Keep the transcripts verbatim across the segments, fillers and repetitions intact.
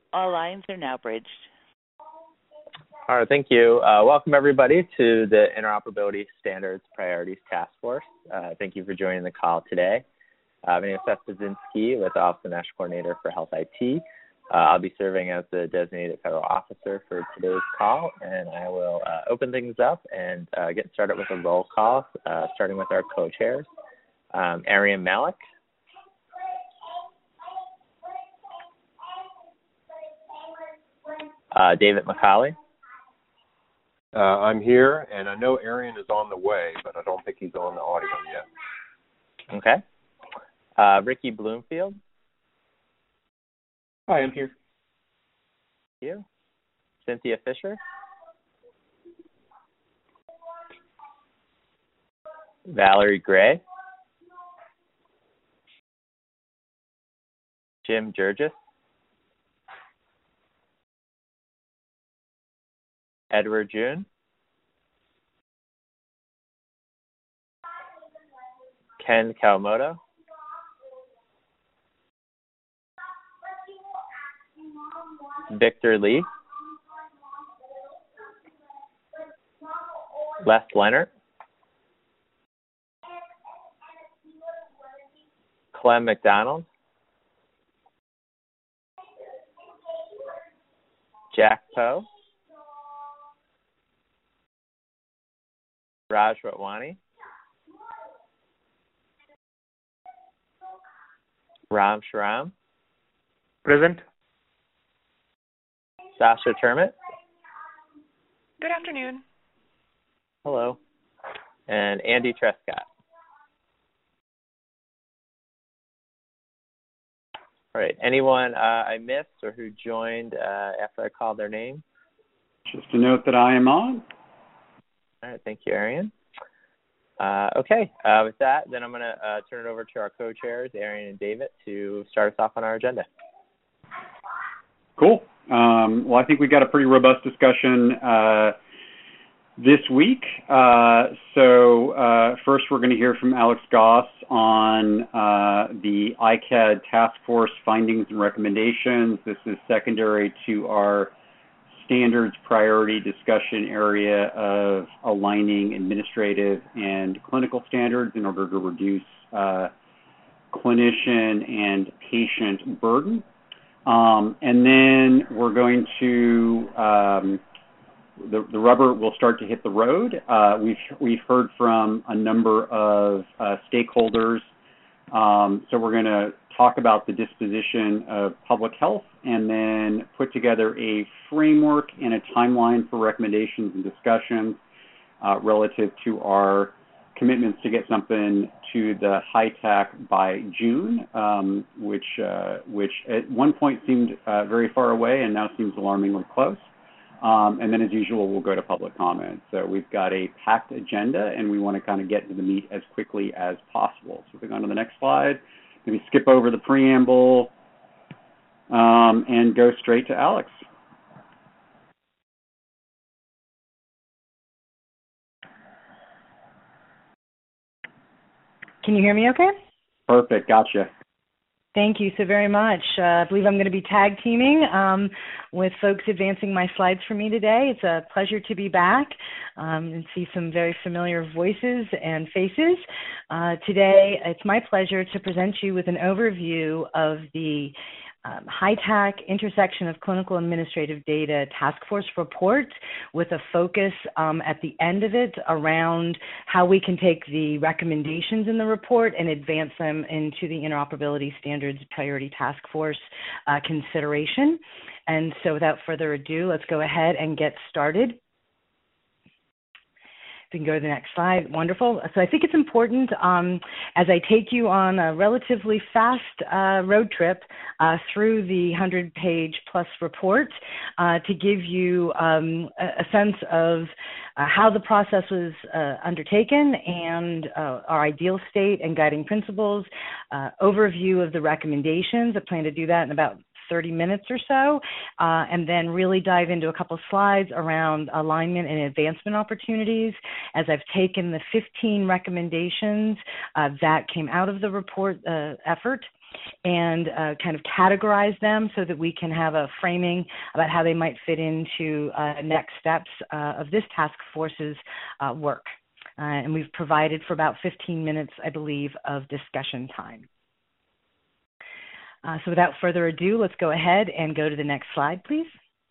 All lines are now bridged. All right, thank you. Uh, welcome, everybody, to the Interoperability Standards Priorities Task Force. Uh, thank you for joining the call today. Uh, my name is Seth Baczynski with the Office of National Coordinator for Health I T. Uh, I'll be serving as the designated federal officer for today's call, and I will uh, open things up and uh, get started with a roll call, uh, starting with our co-chairs. Um, Arian Malik. Uh, David McCauley. Uh, I'm here, and I know Arian is on the way, but I don't think he's on the audio yet. Okay. Uh, Ricky Bloomfield. Hi, I'm here. Thank you. Cynthia Fisher. Valerie Gray. Jim Jurgis. Edward June. Ken Kawamoto. Victor Lee. Les Leonard. Clem McDonald. Jack Poe. Raj Ratwani. Ram Shram. Present. Sasha Termit. Good afternoon. Hello. And Andy Trescott. All right. Anyone uh, I missed or who joined uh, after I called their name? Just to note that I am on. All right. Thank you, Arian. Uh, okay. Uh, with that, then I'm going to uh, turn it over to our co-chairs, Arian and David, to start us off on our agenda. Cool. Um, well, I think we got a pretty robust discussion uh, this week. Uh, so uh, first, we're going to hear from Alex Goss on uh, the I C A D task force findings and recommendations. This is secondary to our standards priority discussion area of aligning administrative and clinical standards in order to reduce uh, clinician and patient burden. Um, and then we're going to, um, the, the rubber will start to hit the road. Uh, we've, we've heard from a number of uh, stakeholders. Um, so we're going to talk about the disposition of public health and then put together a framework and a timeline for recommendations and discussions uh, relative to our commitments to get something to the H I T A C by June, um, which uh, which at one point seemed uh, very far away and now seems alarmingly close. Um, and then, as usual, we'll go to public comment. So we've got a packed agenda, and we want to kind of get to the meat as quickly as possible. So if we go on to the next slide, maybe skip over the preamble um, and go straight to Alex. Can you hear me okay? Perfect. Gotcha. Thank you so very much. Uh, I believe I'm going to be tag teaming um, with folks advancing my slides for me today. It's a pleasure to be back um, and see some very familiar voices and faces. Uh, today, it's my pleasure to present you with an overview of the Um, H I T A C Intersection of Clinical Administrative Data Task Force report, with a focus um, at the end of it around how we can take the recommendations in the report and advance them into the Interoperability Standards Priority Task Force uh, consideration. And so without further ado, let's go ahead and get started. If we can go to the next slide. Wonderful. So I think it's important um, as I take you on a relatively fast uh, road trip uh, through the one hundred page plus report uh, to give you um, a, a sense of uh, how the process was uh, undertaken and uh, our ideal state and guiding principles, uh, overview of the recommendations. I plan to do that in about thirty minutes or so, uh, and then really dive into a couple slides around alignment and advancement opportunities as I've taken the fifteen recommendations uh, that came out of the report uh, effort and uh, kind of categorize them so that we can have a framing about how they might fit into uh, next steps uh, of this task force's uh, work. Uh, and we've provided for about fifteen minutes, I believe, of discussion time. Uh, so without further ado, let's go ahead and go to the next slide, please.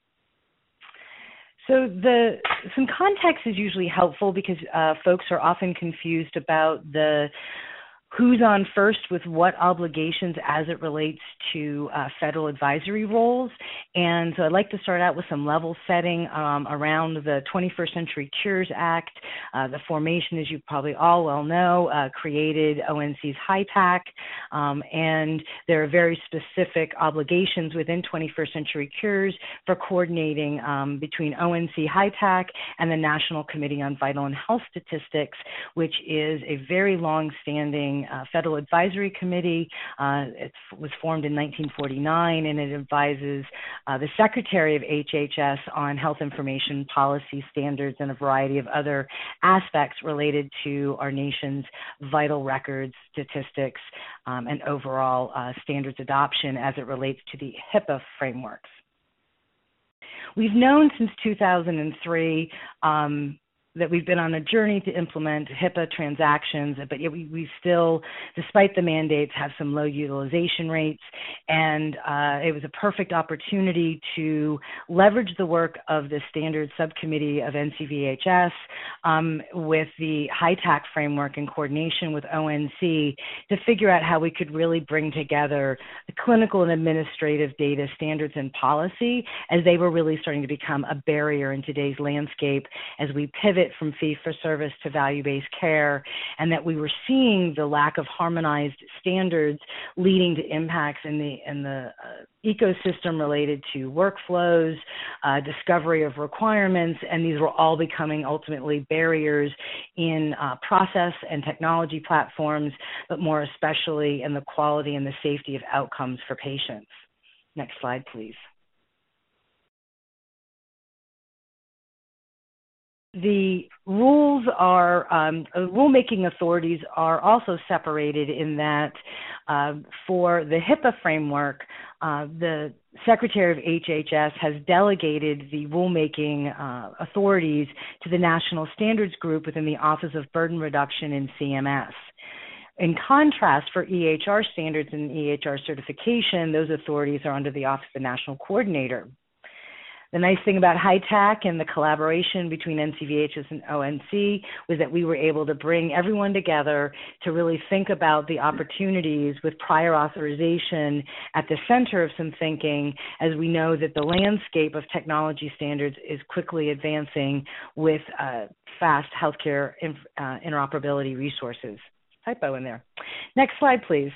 So the, some context is usually helpful because uh, folks are often confused about the who's on first with what obligations as it relates to uh, federal advisory roles. And so I'd like to start out with some level setting um, around the twenty-first Century Cures Act. Uh, the formation, as you probably all well know, uh, created O N C's HITAC, um, and there are very specific obligations within twenty-first Century Cures for coordinating um, between O N C HITAC and the National Committee on Vital and Health Statistics, which is a very long-standing Uh, Federal Advisory Committee. Uh, it was formed in nineteen forty-nine, and it advises uh, the Secretary of H H S on health information policy standards and a variety of other aspects related to our nation's vital records, statistics, um, and overall uh, standards adoption as it relates to the HIPAA frameworks. We've known since two thousand three um, that we've been on a journey to implement HIPAA transactions, but yet we, we still, despite the mandates, have some low utilization rates. And uh, it was a perfect opportunity to leverage the work of the Standards Subcommittee of N C V H S um, with the HITAC framework in coordination with O N C to figure out how we could really bring together the clinical and administrative data standards and policy, as they were really starting to become a barrier in today's landscape as we pivot from fee-for-service to value-based care, and that we were seeing the lack of harmonized standards leading to impacts in the in the uh, ecosystem related to workflows, uh, discovery of requirements, and these were all becoming ultimately barriers in uh, process and technology platforms, but more especially in the quality and the safety of outcomes for patients. Next slide, please. The rules are, um, rulemaking authorities are also separated in that uh, for the HIPAA framework, uh, the Secretary of H H S has delegated the rulemaking uh, authorities to the National Standards Group within the Office of Burden Reduction in C M S. In contrast, for E H R standards and E H R certification, those authorities are under the Office of the National Coordinator. The nice thing about HITAC and the collaboration between N C V H S and O N C was that we were able to bring everyone together to really think about the opportunities with prior authorization at the center of some thinking, as we know that the landscape of technology standards is quickly advancing with uh, fast healthcare inf- uh, interoperability resources. Typo in there. Next slide, please.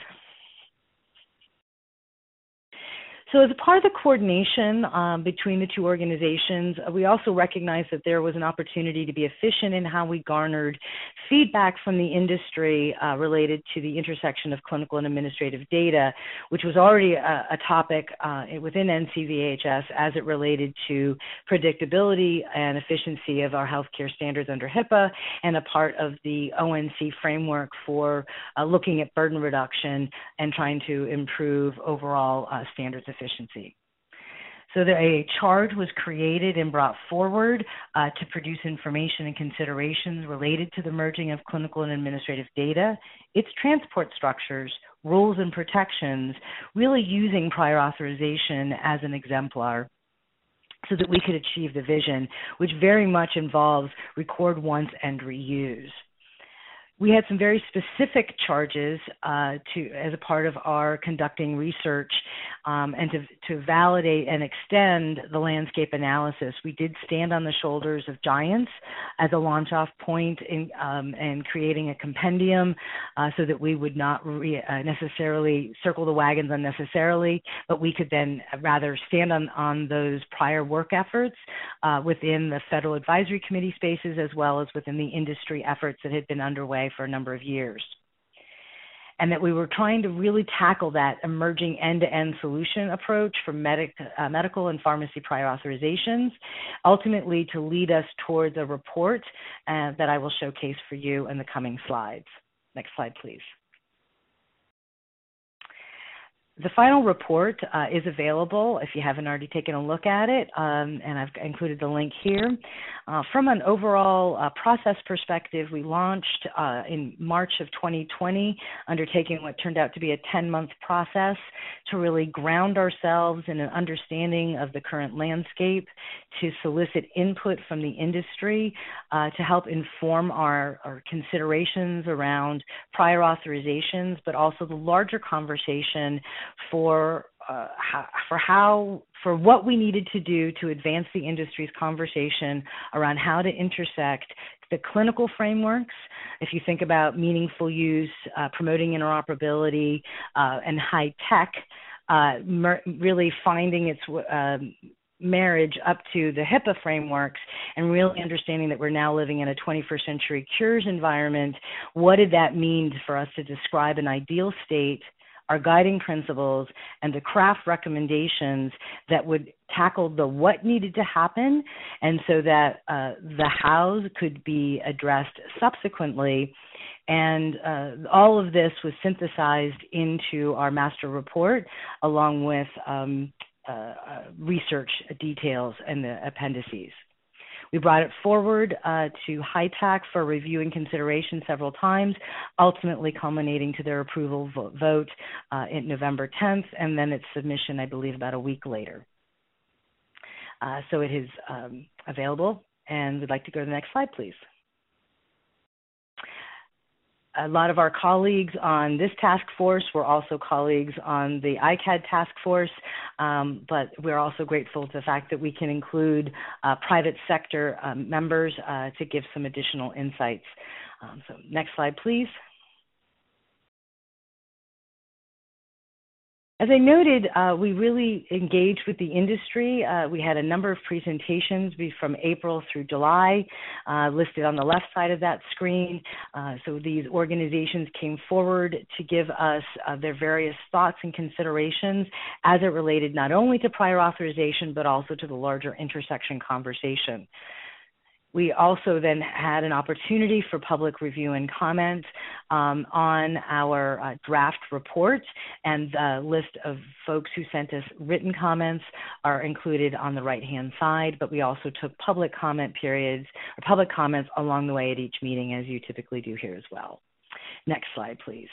So as a part of the coordination um, between the two organizations, uh, we also recognized that there was an opportunity to be efficient in how we garnered feedback from the industry uh, related to the intersection of clinical and administrative data, which was already a, a topic uh, within N C V H S as it related to predictability and efficiency of our healthcare standards under HIPAA, and a part of the O N C framework for uh, looking at burden reduction and trying to improve overall uh, standards efficiency. Efficiency. So that a charge was created and brought forward uh, to produce information and considerations related to the merging of clinical and administrative data, its transport structures, rules and protections, really using prior authorization as an exemplar so that we could achieve the vision, which very much involves record once and reuse. We had some very specific charges uh, to, as a part of our conducting research um, and to, to validate and extend the landscape analysis. We did stand on the shoulders of giants as a launch-off point in um, and creating a compendium uh, so that we would not re- uh, necessarily circle the wagons unnecessarily, but we could then rather stand on, on those prior work efforts uh, within the Federal Advisory Committee spaces, as well as within the industry efforts that had been underway for a number of years. And that we were trying to really tackle that emerging end-to-end solution approach for medic, uh, medical and pharmacy prior authorizations, ultimately to lead us towards a report uh, that I will showcase for you in the coming slides. Next slide, please. the final report uh, is available if you haven't already taken a look at it, um, and I've included the link here. Uh, from an overall uh, process perspective, we launched uh, in March of twenty twenty, undertaking what turned out to be a ten-month process to really ground ourselves in an understanding of the current landscape, to solicit input from the industry, uh, to help inform our, our considerations around prior authorizations, but also the larger conversation for uh, how, for how for what we needed to do to advance the industry's conversation around how to intersect the clinical frameworks. If you think about meaningful use, uh, promoting interoperability, uh, and high tech, uh, mer- really finding its uh, marriage up to the HIPAA frameworks and really understanding that we're now living in a twenty-first century cures environment. What did that mean for us to describe an ideal state, our guiding principles, and to craft recommendations that would tackle the what needed to happen, and so that uh, the hows could be addressed subsequently. And uh, all of this was synthesized into our master report, along with um, uh, uh, research details and the appendices. We brought it forward uh, to HITAC for review and consideration several times, ultimately culminating to their approval vo- vote uh, in November tenth, and then its submission, I believe, about a week later. Uh, so it is um, available, and we'd like to go to the next slide, please. A lot of our colleagues on this task force were also colleagues on the I C A D task force, um, but we're also grateful to the fact that we can include uh, private sector um, members uh, to give some additional insights. Um, so next slide, please. As I noted, uh, we really engaged with the industry. Uh, we had a number of presentations from April through July, uh, listed on the left side of that screen. Uh, so these organizations came forward to give us uh, their various thoughts and considerations as it related not only to prior authorization, but also to the larger intersection conversation. We also then had an opportunity for public review and comment um, on our uh, draft report, and the list of folks who sent us written comments are included on the right-hand side, but we also took public comment periods, or public comments along the way at each meeting, as you typically do here as well. Next slide, please.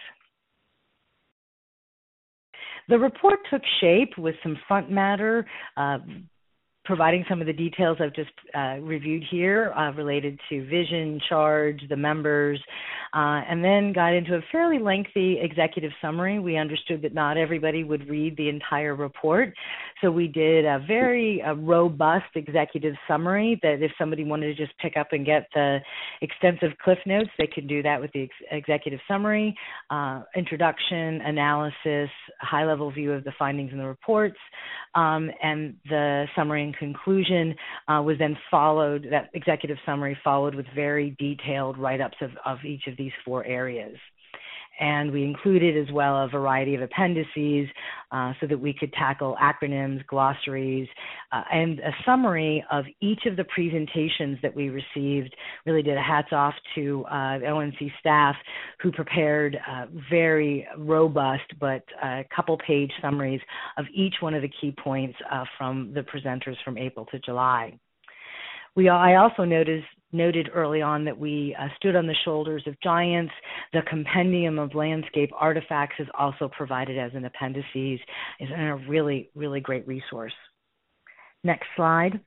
The report took shape with some front matter, uh, providing some of the details I've just uh, reviewed here uh, related to vision, charge, the members, uh, and then got into a fairly lengthy executive summary. We understood that not everybody would read the entire report, so we did a very uh, robust executive summary that if somebody wanted to just pick up and get the extensive cliff notes, they could do that with the ex executive summary, uh, introduction, analysis, high-level view of the findings in the reports, um, and the summary and conclusion uh, was then followed, that executive summary followed with very detailed write-ups of, of each of these four areas. And we included as well a variety of appendices uh, so that we could tackle acronyms, glossaries, uh, and a summary of each of the presentations that we received. Really did a hats off to uh, the O N C staff who prepared uh, very robust but a couple page summaries of each one of the key points uh, from the presenters from April to July. We, I also noticed, noted early on that we uh, stood on the shoulders of giants. The compendium of landscape artifacts is also provided as an appendices, is a really, really great resource. Next slide.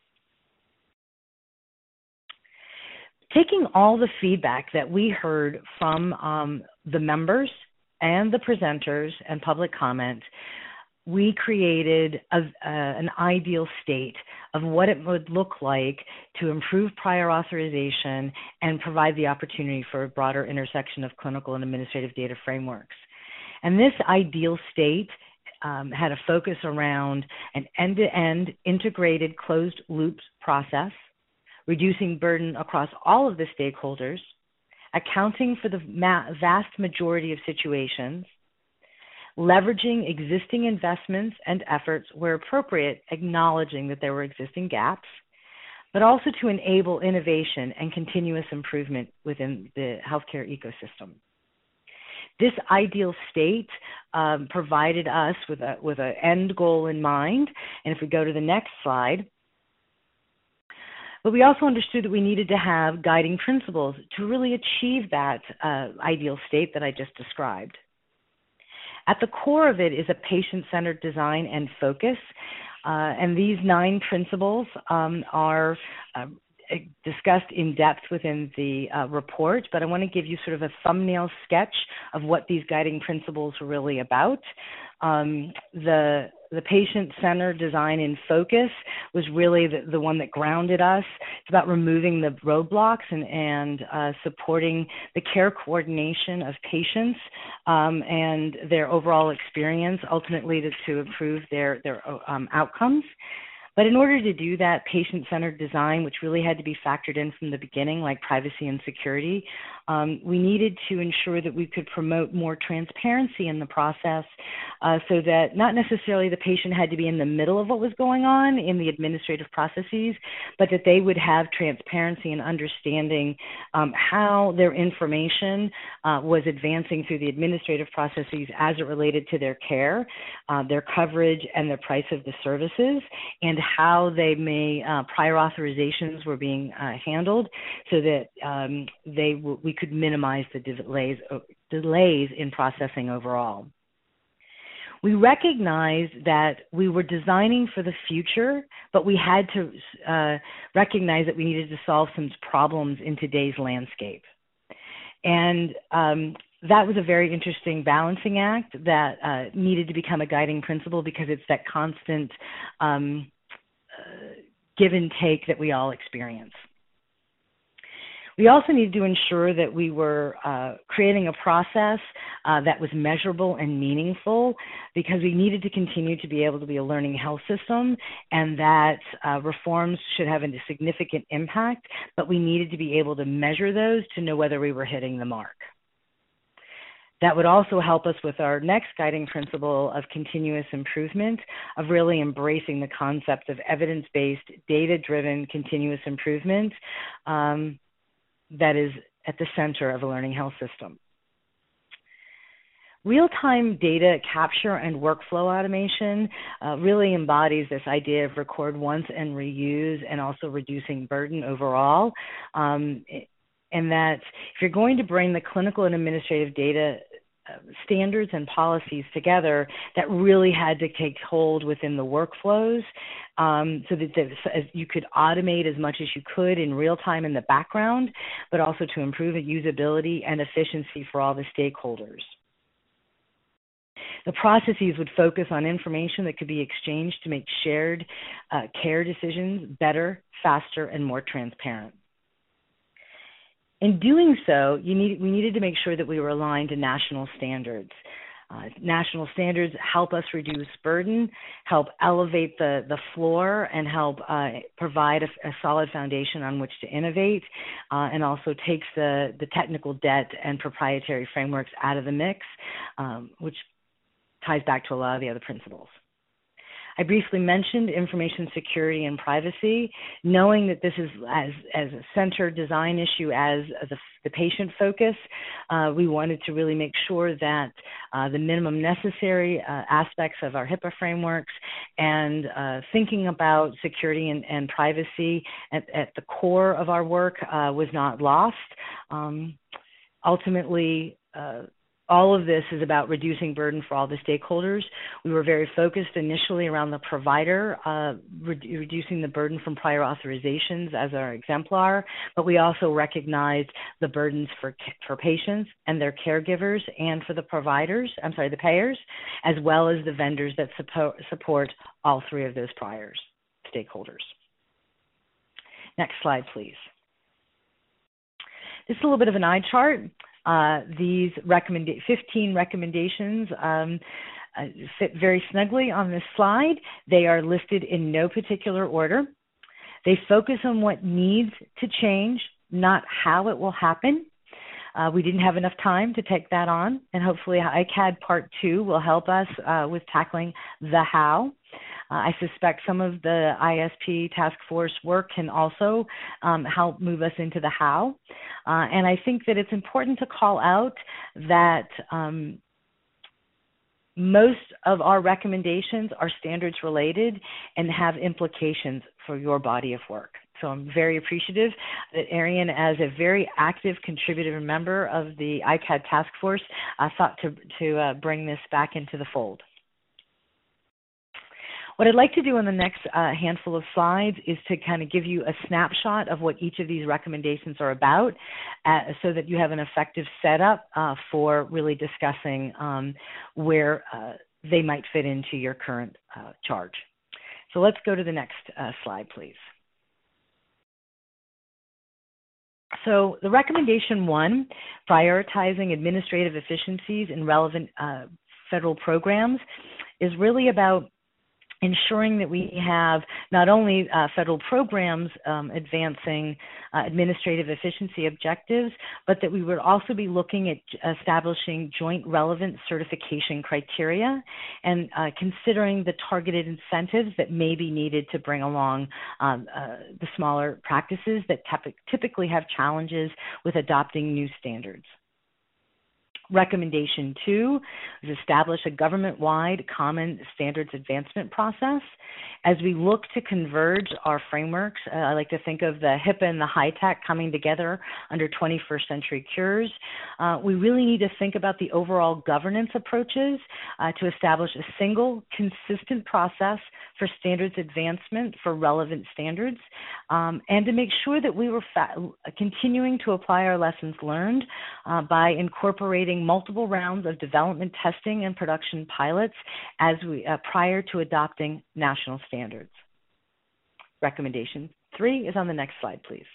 Taking all the feedback that we heard from um, the members and the presenters and public comment, we created a, uh, an ideal state of what it would look like to improve prior authorization and provide the opportunity for a broader intersection of clinical and administrative data frameworks. And this ideal state um, had a focus around an end-to-end integrated closed loop process, reducing burden across all of the stakeholders, accounting for the ma- vast majority of situations, leveraging existing investments and efforts where appropriate, acknowledging that there were existing gaps, but also to enable innovation and continuous improvement within the healthcare ecosystem. This ideal state um, provided us with a with an end goal in mind. And if we go to the next slide, but we also understood that we needed to have guiding principles to really achieve that uh, ideal state that I just described. At the core of it is a patient-centered design and focus, uh, and these nine principles um, are uh, discussed in depth within the uh, report, but I want to give you sort of a thumbnail sketch of what these guiding principles are really about. Um, the the patient-centered design and focus was really the, the one that grounded us. It's about removing the roadblocks and, and uh, supporting the care coordination of patients um, and their overall experience, ultimately to, to improve their, their um, outcomes. But in order to do that, patient-centered design, which really had to be factored in from the beginning, like privacy and security, um, we needed to ensure that we could promote more transparency in the process uh, so that not necessarily the patient had to be in the middle of what was going on in the administrative processes, but that they would have transparency and understanding um, how their information uh, was advancing through the administrative processes as it related to their care, uh, their coverage, and the price of the services, and how they may uh, prior authorizations were being uh, handled, so that um, they w- we could minimize the delays uh, delays in processing overall. We recognized that we were designing for the future, but we had to uh, recognize that we needed to solve some problems in today's landscape, and um, that was a very interesting balancing act that uh, needed to become a guiding principle, because it's that constant um, Uh, give and take that we all experience. We also needed to ensure that we were uh, creating a process uh, that was measurable and meaningful, because we needed to continue to be able to be a learning health system, and that uh, reforms should have a significant impact, but we needed to be able to measure those to know whether we were hitting the mark. That would also help us with our next guiding principle of continuous improvement, of really embracing the concept of evidence-based, data-driven continuous improvement um, that is at the center of a learning health system. Real-time data capture and workflow automation uh, really embodies this idea of record once and reuse, and also reducing burden overall. Um, and that if you're going to bring the clinical and administrative data standards and policies together, that really had to take hold within the workflows, um, so that you could automate as much as you could in real time in the background, but also to improve usability and efficiency for all the stakeholders. The processes would focus on information that could be exchanged to make shared uh, care decisions better, faster, and more transparent. In doing so, you need, we needed to make sure that we were aligned to national standards. Uh, national standards help us reduce burden, help elevate the, the floor, and help uh, provide a, a solid foundation on which to innovate, uh, and also takes the, the technical debt and proprietary frameworks out of the mix, um, which ties back to a lot of the other principles. I briefly mentioned information security and privacy. Knowing that this is as, as a center design issue as the, the patient focus, uh, we wanted to really make sure that uh, the minimum necessary uh, aspects of our HIPAA frameworks and uh, thinking about security and, and privacy at, at the core of our work uh, was not lost. Um, ultimately, uh, all of this is about reducing burden for all the stakeholders. We were very focused initially around the provider, uh, re- reducing the burden from prior authorizations as our exemplar, but we also recognized the burdens for for patients and their caregivers, and for the providers, I'm sorry, the payers, as well as the vendors that support, support all three of those prior stakeholders. Next slide, please. This is a little bit of an eye chart. Uh, these recommend fifteen recommendations um, uh, fit very snugly on this slide. They are listed in no particular order. They focus on what needs to change, not how it will happen. Uh, we didn't have enough time to take that on, and hopefully I C A D Part two will help us uh, with tackling the how. Uh, I suspect some of the I S P task force work can also um, help move us into the how. Uh, and I think that it's important to call out that um, most of our recommendations are standards related and have implications for your body of work. So I'm very appreciative that Arian, as a very active contributor member of the I C A D task force, uh, thought to, to uh, bring this back into the fold. What I'd like to do in the next uh, handful of slides is to kind of give you a snapshot of what each of these recommendations are about uh, so that you have an effective setup uh, for really discussing um, where uh, they might fit into your current uh, charge. So let's go to the next uh, slide, please. So the recommendation one, prioritizing administrative efficiencies in relevant uh, federal programs, is really about ensuring that we have not only uh, federal programs um, advancing uh, administrative efficiency objectives, but that we would also be looking at establishing joint relevant certification criteria and uh, considering the targeted incentives that may be needed to bring along um, uh, the smaller practices that typically have challenges with adopting new standards. Recommendation two is establish a government-wide common standards advancement process. As we look to converge our frameworks, uh, I like to think of the HIPAA and the HITECH coming together under twenty-first century cures. Uh, we really need to think about the overall governance approaches uh, to establish a single, consistent process for standards advancement for relevant standards, um, and to make sure that we were continuing to apply our lessons learned uh, by incorporating multiple rounds of development testing and production pilots as we uh, prior to adopting national standards. Recommendation three is on the next slide, please.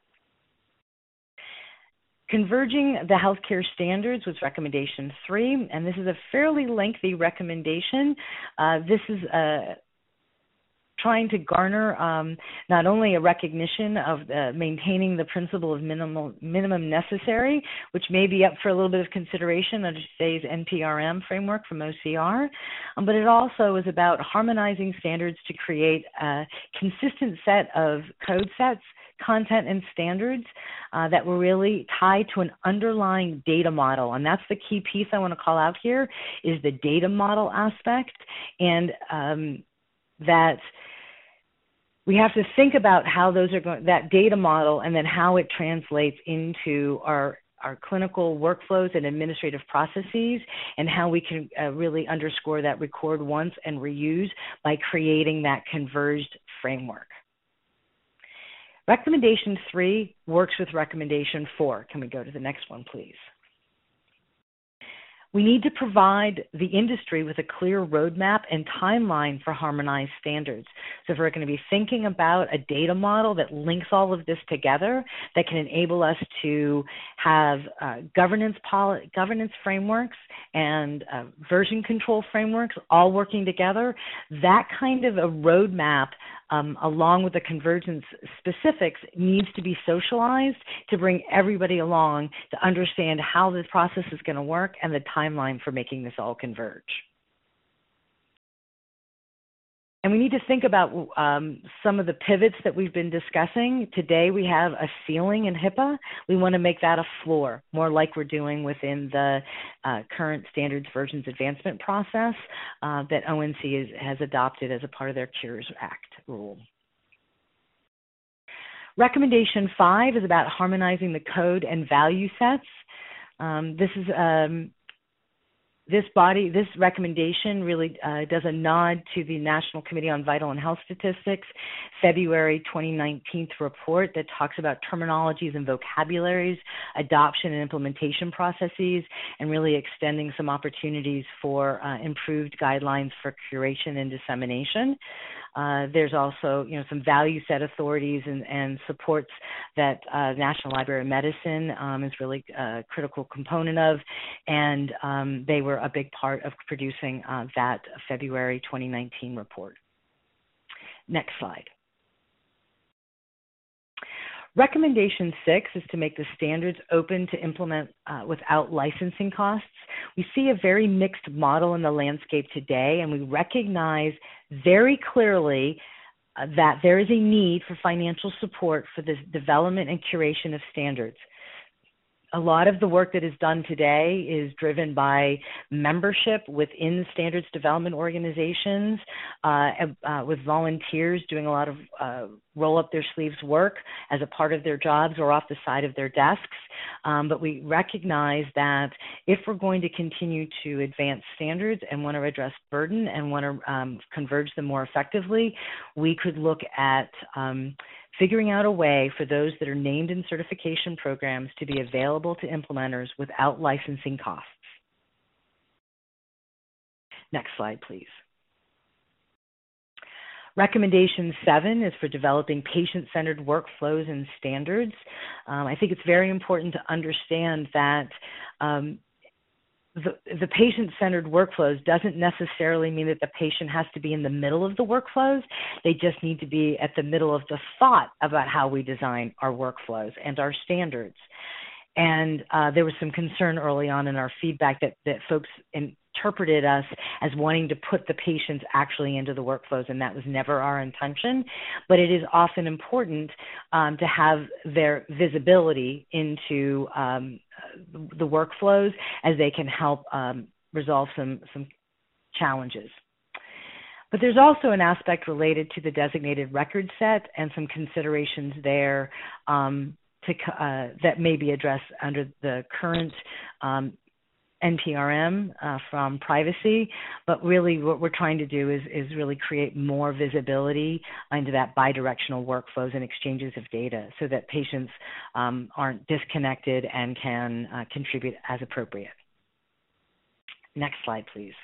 Converging the healthcare standards was recommendation three, and this is a fairly lengthy recommendation. Uh, this is a trying to garner um, not only a recognition of uh, maintaining the principle of minimal, minimum necessary, which may be up for a little bit of consideration under today's N P R M framework from O C R, um, but it also is about harmonizing standards to create a consistent set of code sets, content, and standards uh, that were really tied to an underlying data model. And that's the key piece I want to call out here is the data model aspect, and um, that we have to think about how those are going, that data model, and then how it translates into our our clinical workflows and administrative processes, and how we can uh, really underscore that record once and reuse by creating that converged framework. Recommendation three works with recommendation four. Can we go to the next one, please? We need to provide the industry with a clear roadmap and timeline for harmonized standards. So if we're going to be thinking about a data model that links all of this together, that can enable us to have uh, governance, poli governance frameworks and uh, version control frameworks all working together, that kind of a roadmap Um, along with the convergence specifics needs to be socialized to bring everybody along to understand how this process is going to work and the timeline for making this all converge. And we need to think about um, some of the pivots that we've been discussing. Today we have a ceiling in HIPAA. We want to make that a floor, more like we're doing within the uh, current standards versions advancement process uh, that O N C is, has adopted as a part of their Cures Act rule. Recommendation five is about harmonizing the code and value sets. Um, this is um, This body, this recommendation really uh, does a nod to the National Committee on Vital and Health Statistics February twenty nineteen report that talks about terminologies and vocabularies, adoption and implementation processes, and really extending some opportunities for uh, improved guidelines for curation and dissemination. Uh, there's also, you know, some value set authorities and, and supports that uh, National Library of Medicine um, is really a critical component of, and um, they were a big part of producing uh, that February twenty nineteen report. Next slide. Recommendation six is to make the standards open to implement uh, without licensing costs. we see a very mixed model in the landscape today, and we recognize very clearly uh, that there is a need for financial support for the development and curation of standards. A lot of the work that is done today is driven by membership within standards development organizations, uh, uh, with volunteers doing a lot of uh, roll up their sleeves work as a part of their jobs or off the side of their desks. Um, but we recognize that if we're going to continue to advance standards and want to address burden and want to um, converge them more effectively, we could look at um, figuring out a way for those that are named in certification programs to be available to implementers without licensing costs. Next slide, please. Recommendation seven is for developing patient-centered workflows and standards. Um, I think it's very important to understand that um, The, the patient-centered workflows doesn't necessarily mean that the patient has to be in the middle of the workflows. They just need to be at the middle of the thought about how we design our workflows and our standards. And uh, there was some concern early on in our feedback that, that folks interpreted us as wanting to put the patients actually into the workflows, and that was never our intention. But it is often important um, to have their visibility into um, the workflows as they can help um, resolve some, some challenges. But there's also an aspect related to the designated record set and some considerations there um, to, uh, that may be addressed under the current um, N P R M uh, from privacy, but really what we're trying to do is, is really create more visibility into that bidirectional workflows and exchanges of data so that patients um, aren't disconnected and can uh, contribute as appropriate. Next slide, please.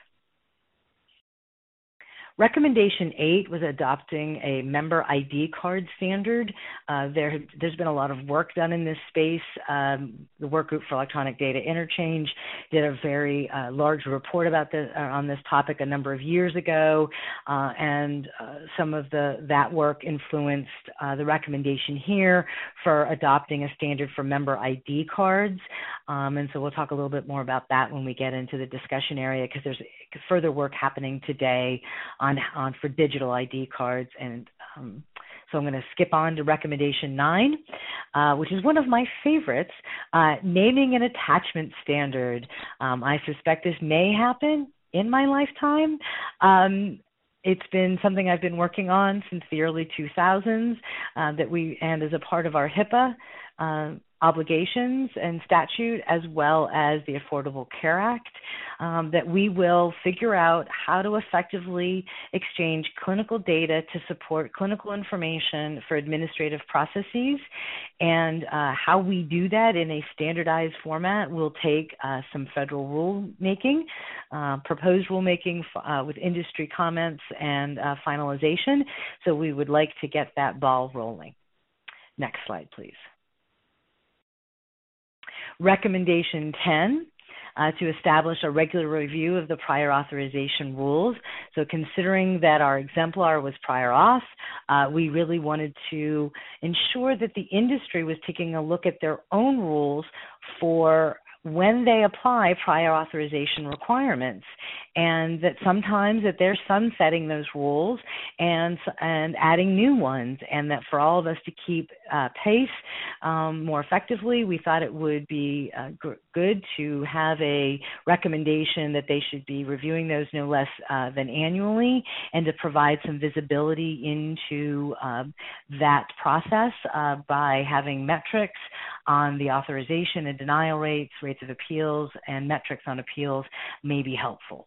Recommendation eight was adopting a member I D card standard. Uh, there, there's been a lot of work done in this space. Um, the Work Group for Electronic Data Interchange did a very uh, large report about this, uh, on this topic a number of years ago, uh, and uh, some of the that work influenced uh, the recommendation here for adopting a standard for member I D cards. Um, and so we'll talk a little bit more about that when we get into the discussion area, because there's further work happening today on, on for digital I D cards. And um, so I'm going to skip on to recommendation nine, uh, which is one of my favorites, uh, naming an attachment standard. Um, I suspect this may happen in my lifetime. Um, It's been something I've been working on since the early two thousands, uh, that we, and as a part of our HIPAA uh, obligations and statute, as well as the Affordable Care Act, um, that we will figure out how to effectively exchange clinical data to support clinical information for administrative processes. And uh, how we do that in a standardized format will take uh, some federal rulemaking, uh, proposed rulemaking uh, with industry comments and uh, finalization. So we would like to get that ball rolling. Next slide, please. Recommendation ten, uh, to establish a regular review of the prior authorization rules. So considering that our exemplar was prior auth, uh, we really wanted to ensure that the industry was taking a look at their own rules for when they apply prior authorization requirements, and that sometimes that they're sunsetting those rules and and adding new ones, and that for all of us to keep uh, pace um, more effectively, we thought it would be uh, g- good to have a recommendation that they should be reviewing those no less uh, than annually, and to provide some visibility into uh, that process uh, by having metrics on the authorization and denial rates, rates of appeals, and metrics on appeals may be helpful.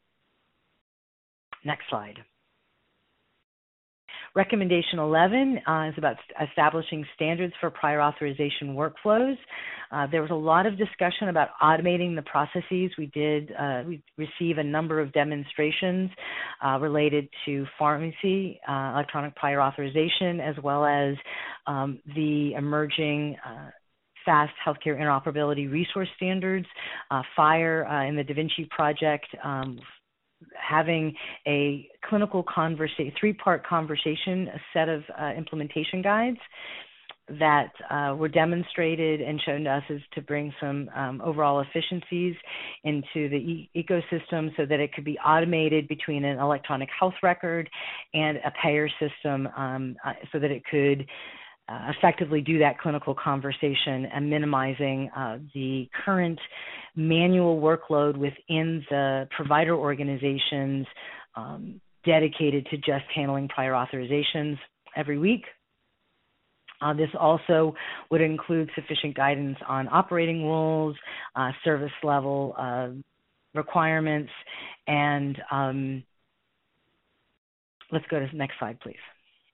Next slide. Recommendation eleven uh, is about establishing standards for prior authorization workflows. Uh, there was a lot of discussion about automating the processes. We did uh, we receive a number of demonstrations uh, related to pharmacy, uh, electronic prior authorization, as well as um, the emerging uh, FAST Healthcare Interoperability Resource Standards, uh, FHIR uh, in the Da Vinci Project, um, having a clinical conversation, three-part conversation, a set of uh, implementation guides. that uh, were demonstrated and shown to us is to bring some um, overall efficiencies into the e- ecosystem so that it could be automated between an electronic health record and a payer system um, uh, so that it could uh, effectively do that clinical conversation and minimizing uh, the current manual workload within the provider organizations um, dedicated to just handling prior authorizations every week. Uh, this also would include sufficient guidance on operating rules, uh, service level uh, requirements, and um, let's go to the next slide, please.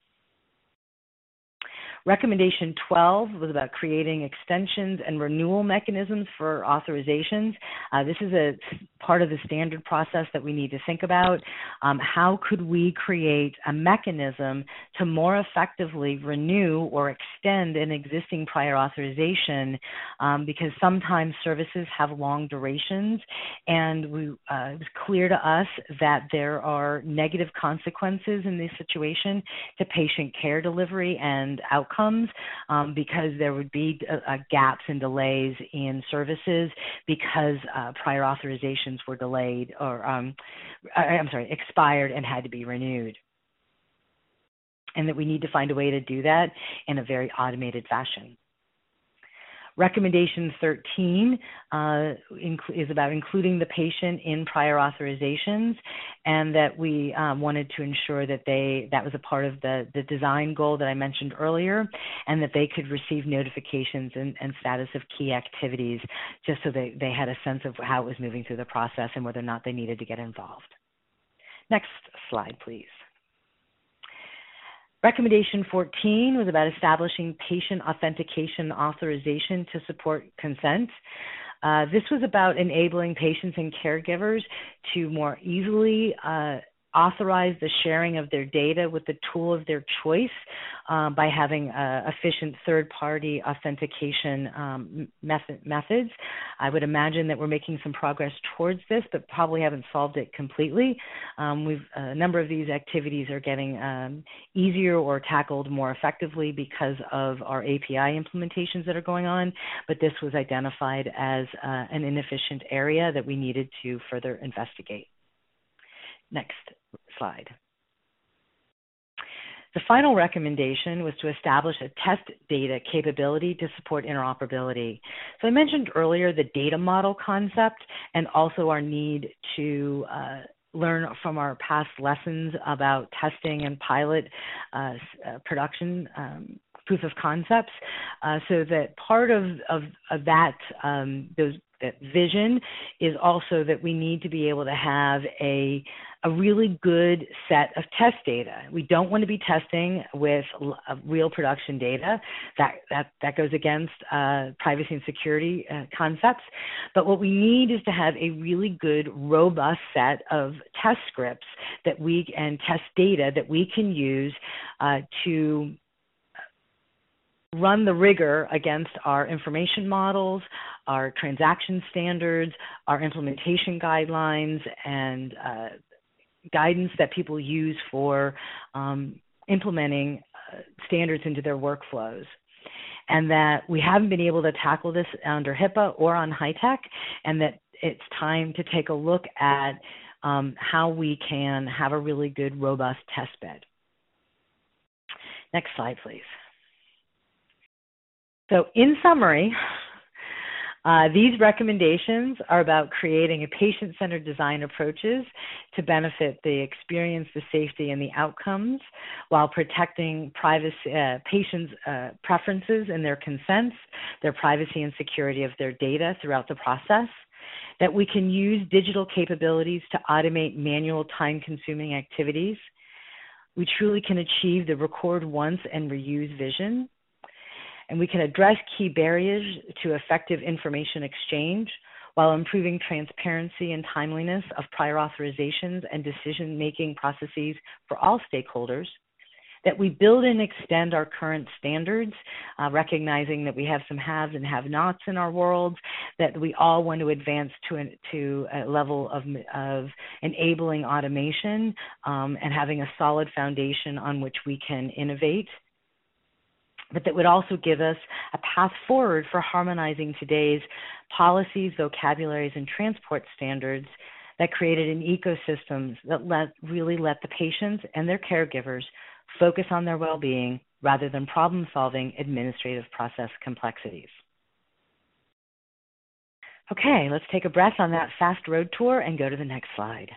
Recommendation twelve was about creating extensions and renewal mechanisms for authorizations. Uh, this is a part of the standard process that we need to think about. Um, how could we create a mechanism to more effectively renew or extend an existing prior authorization? Um, because sometimes services have long durations, and we, uh, it was clear to us that there are negative consequences in this situation to patient care delivery and outcomes. Um, because there would be uh, gaps and delays in services because uh, prior authorizations were delayed or, um, I'm sorry, expired and had to be renewed. And that we need to find a way to do that in a very automated fashion. Recommendation thirteen uh, is about including the patient in prior authorizations, and that we um, wanted to ensure that they that was a part of the, the design goal that I mentioned earlier, and that they could receive notifications and, and status of key activities just so they, they had a sense of how it was moving through the process and whether or not they needed to get involved. Next slide, please. Recommendation fourteen was about establishing patient authentication authorization to support consent. Uh, this was about enabling patients and caregivers to more easily uh, authorize the sharing of their data with the tool of their choice um, by having uh, efficient third-party authentication um, method, methods. I would imagine that we're making some progress towards this, but probably haven't solved it completely. Um, we've, a number of these activities are getting um, easier or tackled more effectively because of our A P I implementations that are going on, but this was identified as uh, an inefficient area that we needed to further investigate. Next slide. The final recommendation was to establish a test data capability to support interoperability. So I mentioned earlier the data model concept and also our need to uh, learn from our past lessons about testing and pilot uh, uh, production um, proof of concepts. Uh, so that part of, of, of that, um, those, that vision is also that we need to be able to have a a really good set of test data. We don't want to be testing with uh, real production data. That, that, that goes against uh, privacy and security uh, concepts. But what we need is to have a really good, robust set of test scripts that we and test data that we can use uh, to run the rigor against our information models, our transaction standards, our implementation guidelines, and uh, guidance that people use for um, implementing uh, standards into their workflows. And that we haven't been able to tackle this under HIPAA or on HITECH, and that it's time to take a look at um, how we can have a really good, robust test bed. Next slide, please. So in summary, Uh, these recommendations are about creating a patient-centered design approaches to benefit the experience, the safety, and the outcomes while protecting privacy, uh, patients' uh, preferences and their consents, their privacy and security of their data throughout the process, that we can use digital capabilities to automate manual time-consuming activities. We truly can achieve the record once and reuse vision. And we can address key barriers to effective information exchange while improving transparency and timeliness of prior authorizations and decision-making processes for all stakeholders, that we build and extend our current standards, uh, recognizing that we have some haves and have-nots in our world, that we all want to advance to, an, to a level of, of enabling automation um, and having a solid foundation on which we can innovate. but that would also give us a path forward for harmonizing today's policies, vocabularies, and transport standards that created an ecosystem that let, really let the patients and their caregivers focus on their well-being rather than problem-solving administrative process complexities. Okay, let's take a breath on that fast road tour and go to the next slide.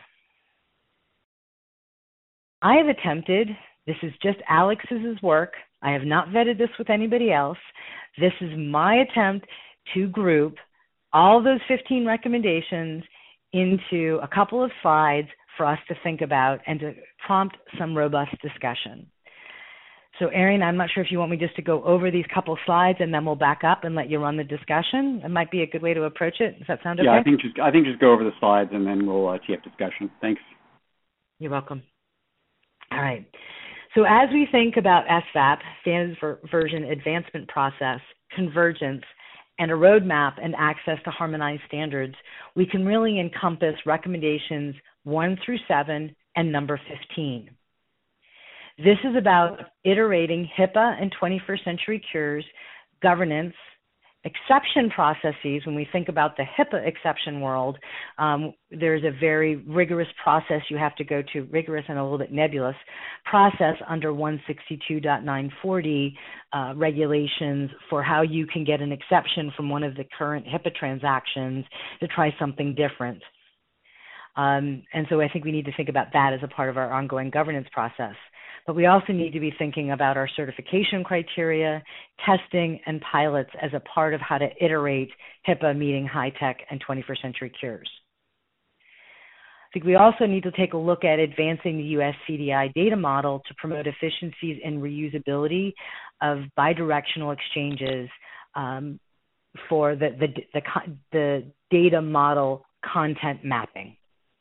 I have attempted, this is just Alex's work, I have not vetted this with anybody else. This is my attempt to group all those fifteen recommendations into a couple of slides for us to think about and to prompt some robust discussion. So Arian, I'm not sure if you want me just to go over these couple slides and then we'll back up and let you run the discussion. It might be a good way to approach it. Does that sound okay? Yeah, I think just I think just go over the slides and then we'll uh, tee up discussion. Thanks. You're welcome. All right. So as we think about S V A P, Standards Version Advancement Process, convergence, and a roadmap and access to harmonized standards, we can really encompass recommendations one through seven and number fifteen. This is about iterating HIPAA and twenty-first century cures, governance, exception processes. When we think about the HIPAA exception world, um, there's a very rigorous process you have to go to, rigorous and a little bit nebulous process under one sixty-two point nine forty uh, regulations for how you can get an exception from one of the current HIPAA transactions to try something different. Um, and so I think we need to think about that as a part of our ongoing governance process. But we also need to be thinking about our certification criteria, testing, and pilots as a part of how to iterate HIPAA meeting high-tech and twenty-first century cures. I think we also need to take a look at advancing the U S C D I data model to promote efficiencies and reusability of bidirectional exchanges um, for the, the, the, the data model content mapping.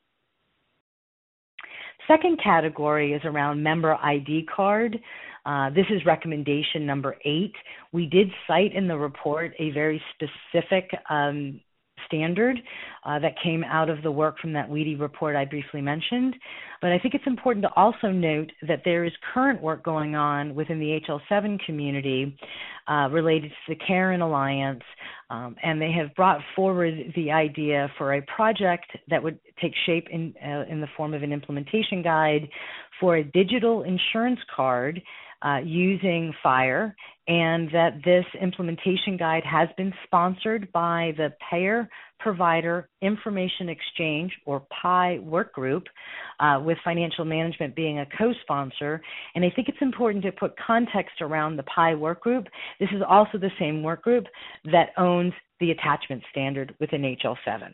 Second category is around member I D card. Uh, this is recommendation number eight. We did cite in the report a very specific um, standard uh, that came out of the work from that W E D I report I briefly mentioned. But I think it's important to also note that there is current work going on within the H L seven community uh, related to the Caring Alliance, um, and they have brought forward the idea for a project that would take shape in, uh, in the form of an implementation guide for a digital insurance card uh, using FHIR, and that this implementation guide has been sponsored by the Payer Provider Information Exchange, or P I work group, uh, with Financial Management being a co-sponsor. And I think it's important to put context around the P I work group. This is also the same work group that owns the attachment standard within H L seven.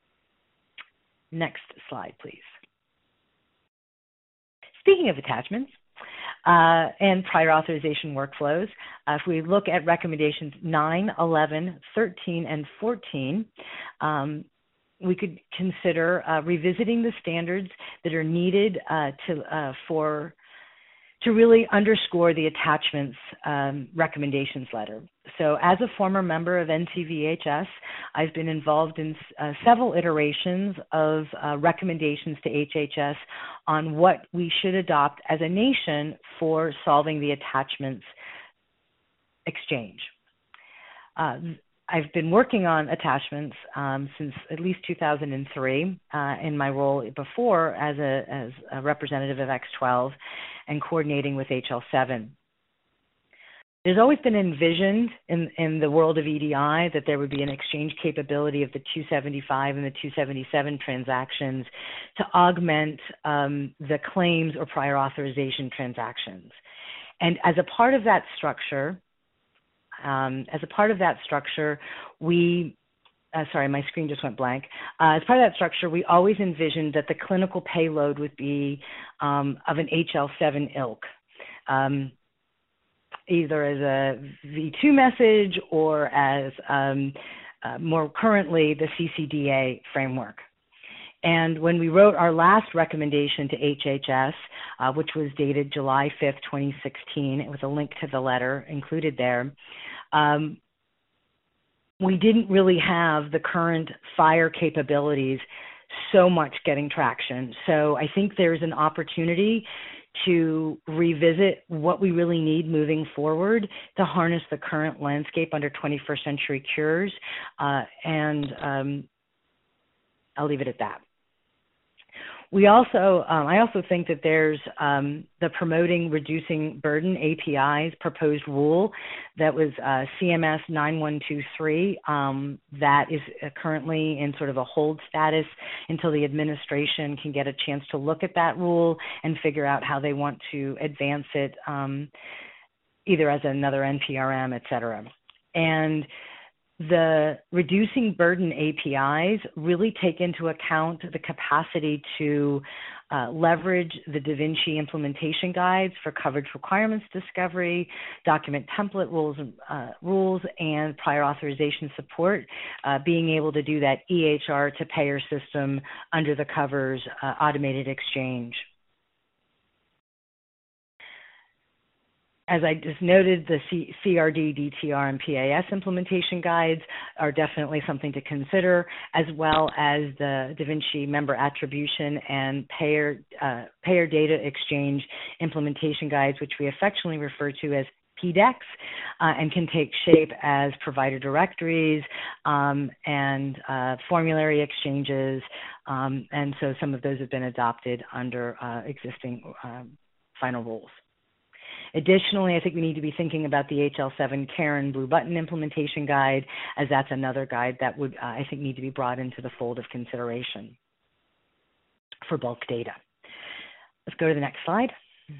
Next slide, please. Speaking of attachments, Uh, and prior authorization workflows. Uh, if we look at recommendations nine, eleven, thirteen, and fourteen, um, we could consider uh, revisiting the standards that are needed uh, to uh, for to really underscore the attachments um, recommendations letter. So as a former member of N C V H S, I've been involved in uh, several iterations of uh, recommendations to H H S on what we should adopt as a nation for solving the attachments exchange. Uh, I've been working on attachments um, since at least two thousand three uh, in my role before as a, as a representative of X twelve and coordinating with H L seven. There's always been envisioned in, in the world of E D I that there would be an exchange capability of the two seventy-five and the two seventy-seven transactions to augment um, the claims or prior authorization transactions. And as a part of that structure, um, as a part of that structure, we Uh, sorry, my screen just went blank. Uh, as part of that structure, we always envisioned that the clinical payload would be um, of an H L seven ilk, um, either as a V two message or as um, uh, more currently the C C D A framework. And when we wrote our last recommendation to H H S, uh, which was dated July fifth, twenty sixteen, it was a link to the letter included there, um, we didn't really have the current FHIR capabilities so much getting traction. So I think there's an opportunity to revisit what we really need moving forward to harness the current landscape under twenty-first century cures. Uh, and um, I'll leave it at that. We also, um, I also think that there's um, the Promoting Reducing Burden A P Is proposed rule that was uh, C M S nine one two three um, that is currently in sort of a hold status until the administration can get a chance to look at that rule and figure out how they want to advance it, um, either as another N P R M, et cetera. And the reducing burden A P Is really take into account the capacity to uh, leverage the Da Vinci implementation guides for coverage requirements discovery, document template rules, uh, rules and prior authorization support, uh, being able to do that E H R to payer system under the covers uh, automated exchange. As I just noted, the C- CRD, D T R, and P A S implementation guides are definitely something to consider, as well as the Da Vinci member attribution and payer, uh, payer data exchange implementation guides, which we affectionately refer to as P D E X, uh, and can take shape as provider directories um, and uh, formulary exchanges. Um, and so some of those have been adopted under uh, existing um, final rules. Additionally, I think we need to be thinking about the H L seven Karen Blue Button implementation guide, as that's another guide that would, uh, I think, need to be brought into the fold of consideration for bulk data. Let's go to the next slide.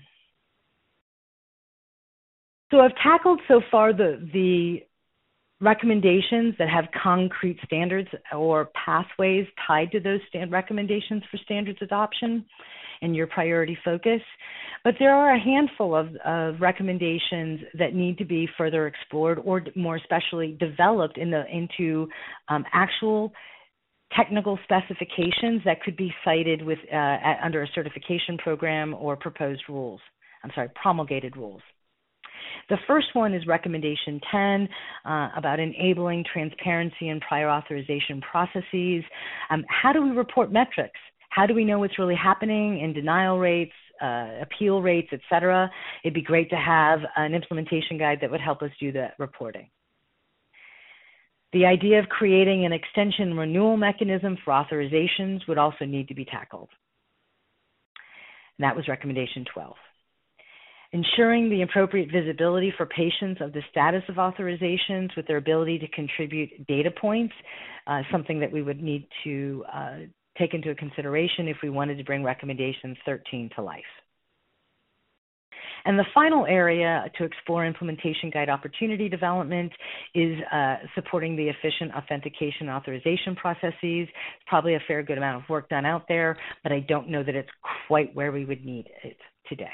So I've tackled so far the, the recommendations that have concrete standards or pathways tied to those stand recommendations for standards adoption and your priority focus. But there are a handful of, of recommendations that need to be further explored or more especially developed in the, into um, actual technical specifications that could be cited with, uh, at, under a certification program or proposed rules. I'm sorry, promulgated rules. The first one is recommendation ten uh, about enabling transparency in prior authorization processes. Um, how do we report metrics? How do we know what's really happening in denial rates, uh, appeal rates, et cetera? It'd be great to have an implementation guide that would help us do that reporting. The idea of creating an extension renewal mechanism for authorizations would also need to be tackled. And that was recommendation twelve. Ensuring the appropriate visibility for patients of the status of authorizations with their ability to contribute data points, uh, something that we would need to uh, take into consideration if we wanted to bring recommendation thirteen to life. And the final area to explore implementation guide opportunity development is uh, supporting the efficient authentication authorization processes. It's probably a fair good amount of work done out there, but I don't know that it's quite where we would need it today.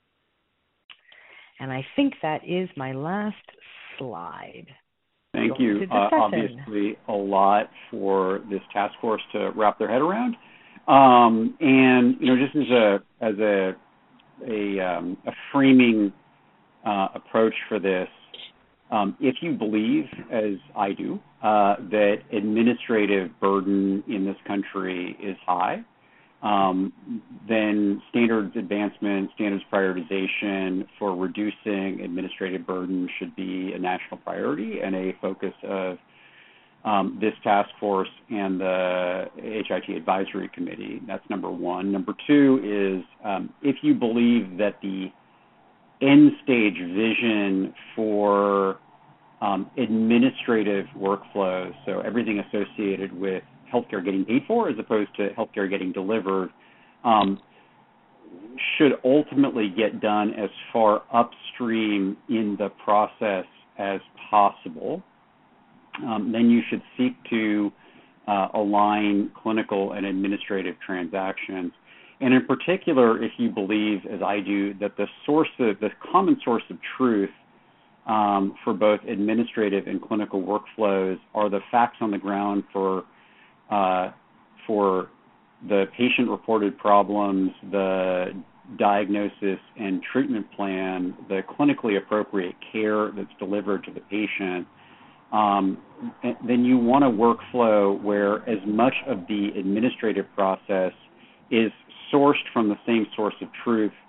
And I think that is my last slide. Thank you. Uh, obviously, a lot for this task force to wrap their head around. Um, and you know, just as a as a a, um, a framing uh, approach for this, um, if you believe, as I do, uh, that administrative burden in this country is high, Um, then standards advancement, standards prioritization for reducing administrative burden should be a national priority and a focus of um, this task force and the H I T Advisory Committee. That's number one. Number two is um, if you believe that the end stage vision for um, administrative workflows, so everything associated with healthcare getting paid for as opposed to healthcare getting delivered, um, should ultimately get done as far upstream in the process as possible, um, then you should seek to uh, align clinical and administrative transactions. And in particular, if you believe, as I do, that the source of, the common source of truth um, for both administrative and clinical workflows are the facts on the ground for Uh, for the patient-reported problems, the diagnosis and treatment plan, the clinically appropriate care that's delivered to the patient, um, then you want a workflow where as much of the administrative process is sourced from the same source of truth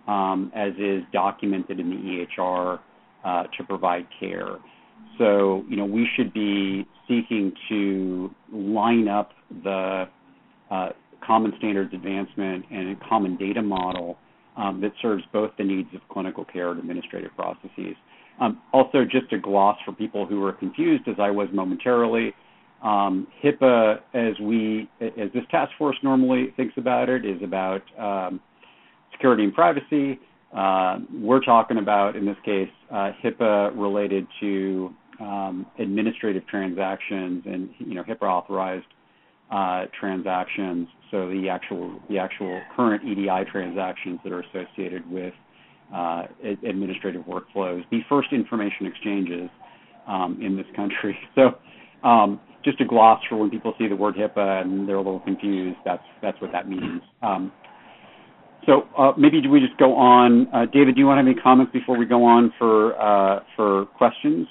um, as is documented in the E H R uh, to provide care. So, you know, we should be seeking to line up the uh, common standards advancement and a common data model um, that serves both the needs of clinical care and administrative processes. Um, also, just a gloss for people who are confused, as I was momentarily, um, HIPAA, as we, as this task force normally thinks about it, is about um, security and privacy. Uh, we're talking about, in this case, uh, HIPAA related to um, administrative transactions and, you know, HIPAA authorized uh, transactions. So the actual, the actual current E D I transactions that are associated with uh, administrative workflows, the first information exchanges um, in this country. So um, just a gloss for when people see the word HIPAA and they're a little confused. That's that's what that means. Um, So uh, maybe do we just go on? Uh, David, do you want to have any comments before we go on for uh, for questions?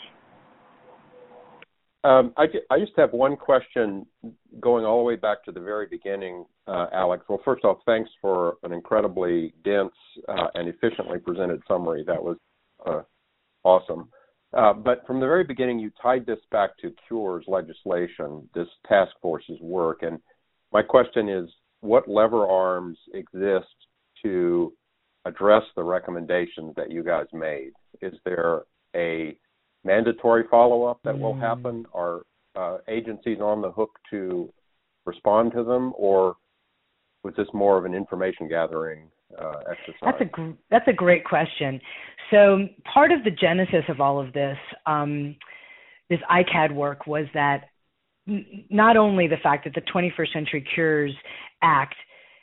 Um, I, I just have one question going all the way back to the very beginning, uh, Alex. Well, first off, thanks for an incredibly dense uh, and efficiently presented summary. That was uh, awesome. Uh, but from the very beginning, you tied this back to Cures legislation, this task force's work. And my question is, what lever arms exist to address the recommendations that you guys made? Is there a mandatory follow-up that will happen? Are uh, agencies on the hook to respond to them, or was this more of an information gathering uh, exercise? That's a gr- that's a great question. So part of the genesis of all of this, um, this I C A D work, was that n- not only the fact that the twenty-first Century Cures Act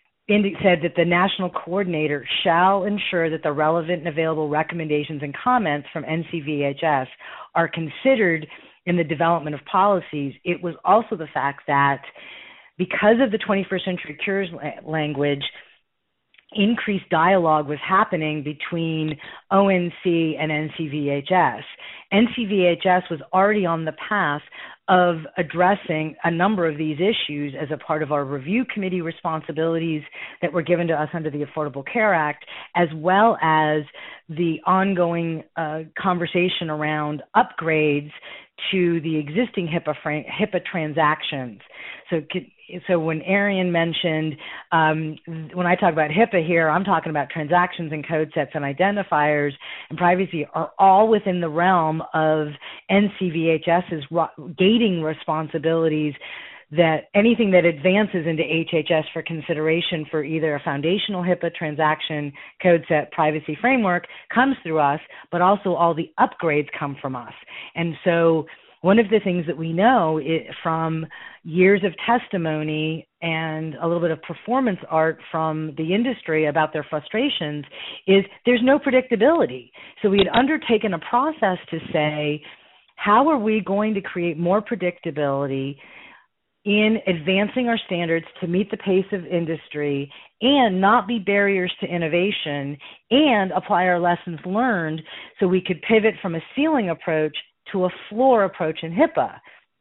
said that the national coordinator shall ensure that the relevant and available recommendations and comments from N C V H S are considered in the development of policies. It was also the fact that because of the twenty-first Century Cures language, increased dialogue was happening between O N C and N C V H S. N C V H S was already on the path of addressing a number of these issues as a part of our review committee responsibilities that were given to us under the Affordable Care Act, as well as the ongoing uh, conversation around upgrades to the existing HIPAA, frame, HIPAA transactions. So, so when Arian mentioned, um, when I talk about HIPAA here, I'm talking about transactions and code sets and identifiers and privacy are all within the realm of N C V H S's gating responsibilities, that anything that advances into H H S for consideration for either a foundational HIPAA transaction code set privacy framework comes through us, but also all the upgrades come from us. And so one of the things that we know it, from years of testimony and a little bit of performance art from the industry about their frustrations is there's no predictability. So we had undertaken a process to say, how are we going to create more predictability in advancing our standards to meet the pace of industry and not be barriers to innovation, and apply our lessons learned so we could pivot from a ceiling approach to a floor approach in HIPAA.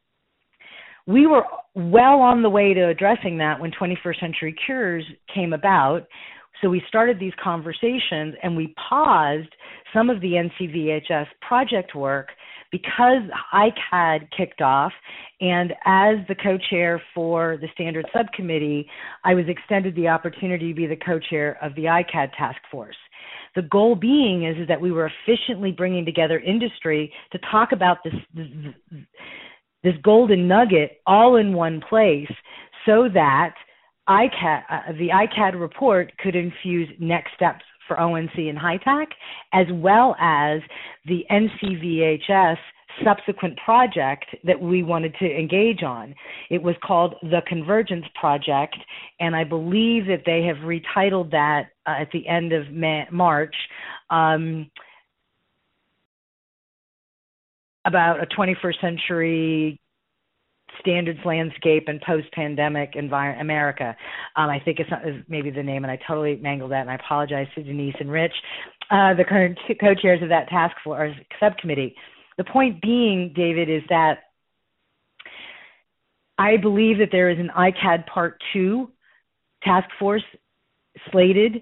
We were well on the way to addressing that when twenty-first Century Cures came about. So we started these conversations and we paused some of the N C V H S project work because I C A D kicked off, and as the co-chair for the Standards Subcommittee, I was extended the opportunity to be the co-chair of the I C A D task force. The goal being is, is that we were efficiently bringing together industry to talk about this, this, this golden nugget all in one place so that I C A D, uh, the I C A D report could infuse next steps for O N C and HITAC, as well as the N C V H S subsequent project that we wanted to engage on. It was called the Convergence Project, and I believe that they have retitled that uh, at the end of May, March um, about a twenty-first century standards landscape and post-pandemic environment America. Um, I think it's not, maybe the name, and I totally mangled that, and I apologize to Denise and Rich, uh, the current co-chairs of that task force subcommittee. The point being, David, is that I believe that there is an I C A D Part two task force slated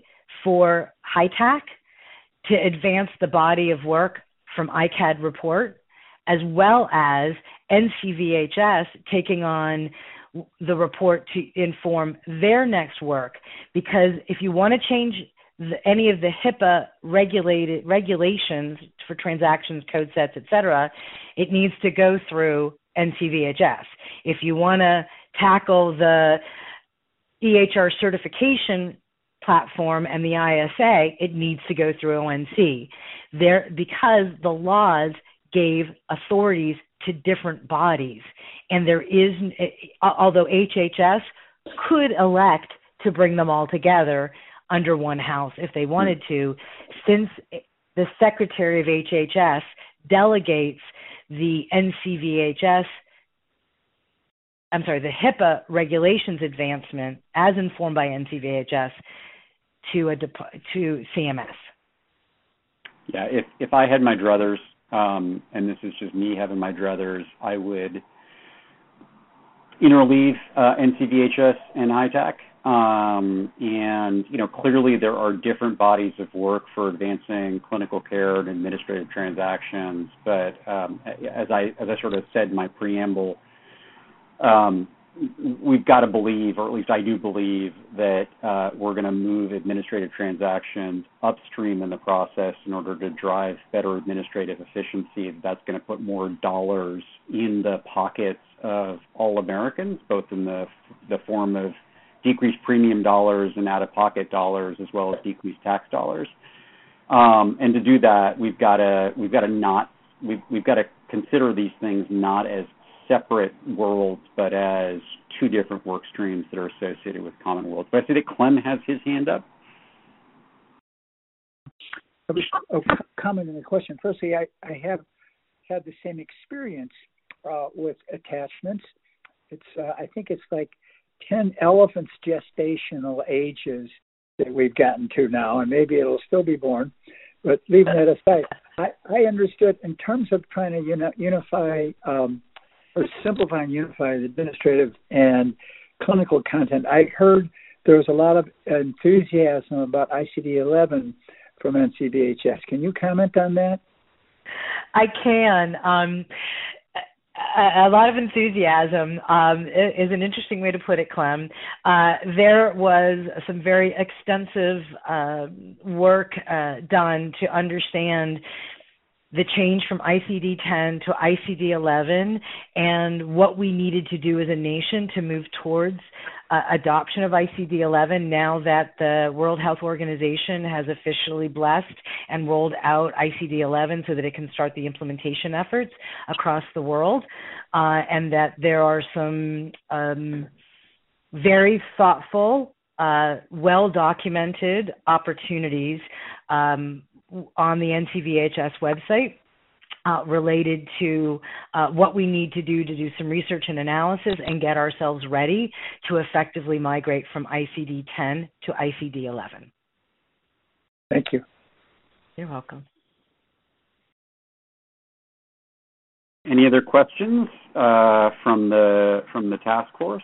for HITAC to advance the body of work from I C A D report, as well as N C V H S taking on the report to inform their next work. Because if you want to change the, any of the HIPAA regulated regulations for transactions, code sets, et cetera, it needs to go through N C V H S. If you want to tackle the E H R certification platform and the I S A, it needs to go through O N C. There, because the laws gave authorities to different bodies, and there is, although H H S could elect to bring them all together under one house if they wanted to, since the Secretary of H H S delegates the N C V H S, I'm sorry, the HIPAA regulations advancement as informed by N C V H S to a to C M S. Yeah, if if I had my druthers, um, and this is just me having my druthers, I would interleave uh, N C V H S and HITAC. Um, and, you know, clearly there are different bodies of work for advancing clinical care and administrative transactions. But um, as I as I sort of said in my preamble, um, we've got to believe, or at least I do believe, that uh, we're going to move administrative transactions upstream in the process in order to drive better administrative efficiency. That's going to put more dollars in the pockets of all Americans, both in the the form of decreased premium dollars and out-of-pocket dollars, as well as decreased tax dollars. Um, and to do that, we've got to we've got to not we've we've got to consider these things not as separate worlds, but as two different work streams that are associated with common worlds. But I see that Clem has his hand up. I was a comment and a question. Firstly, I, I have had the same experience uh, with attachments. It's uh, I think it's like ten elephants gestational ages that we've gotten to now, and maybe it'll still be born. But leaving that aside, I, I understood in terms of trying to uni- unify um, or simplify and unify the administrative and clinical content, I heard there was a lot of enthusiasm about I C D eleven from N C V H S. Can you comment on that? I can. Um, a, a lot of enthusiasm um, is an interesting way to put it, Clem. Uh, there was some very extensive uh, work uh, done to understand the change from I C D ten to I C D eleven and what we needed to do as a nation to move towards uh, adoption of I C D eleven now that the World Health Organization has officially blessed and rolled out I C D eleven so that it can start the implementation efforts across the world, uh, and that there are some um, very thoughtful, uh, well-documented opportunities um, on the N C V H S website uh, related to uh, what we need to do to do some research and analysis and get ourselves ready to effectively migrate from I C D ten to I C D eleven. Thank you. You're welcome. Any other questions uh, from the from the task force?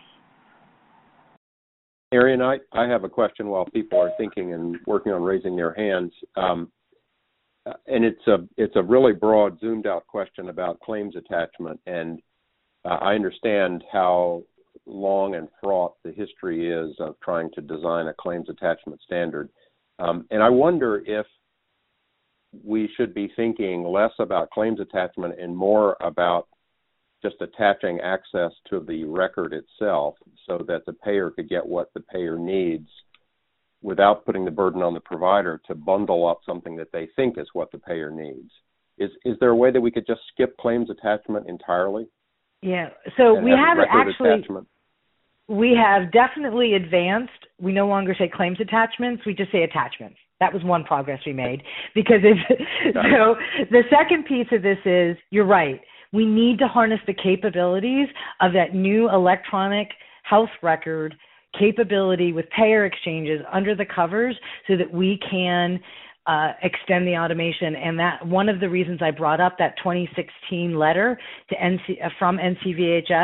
Arian, I, I have a question while people are thinking and working on raising their hands. Um, and it's a it's a really broad, zoomed out question about claims attachment. And uh, I understand how long and fraught the history is of trying to design a claims attachment standard. Um, and I wonder if we should be thinking less about claims attachment and more about just attaching access to the record itself so that the payer could get what the payer needs without putting the burden on the provider to bundle up something that they think is what the payer needs. Is is there a way that we could just skip claims attachment entirely? Yeah, so we have, have actually, attachment? we have definitely advanced. We no longer say claims attachments, we just say attachments. That was one progress we made. Because it's, so the second piece of this is, you're right, we need to harness the capabilities of that new electronic health record capability with payer exchanges under the covers so that we can uh, extend the automation. And that one of the reasons I brought up that twenty sixteen letter to N C, uh, from N C V H S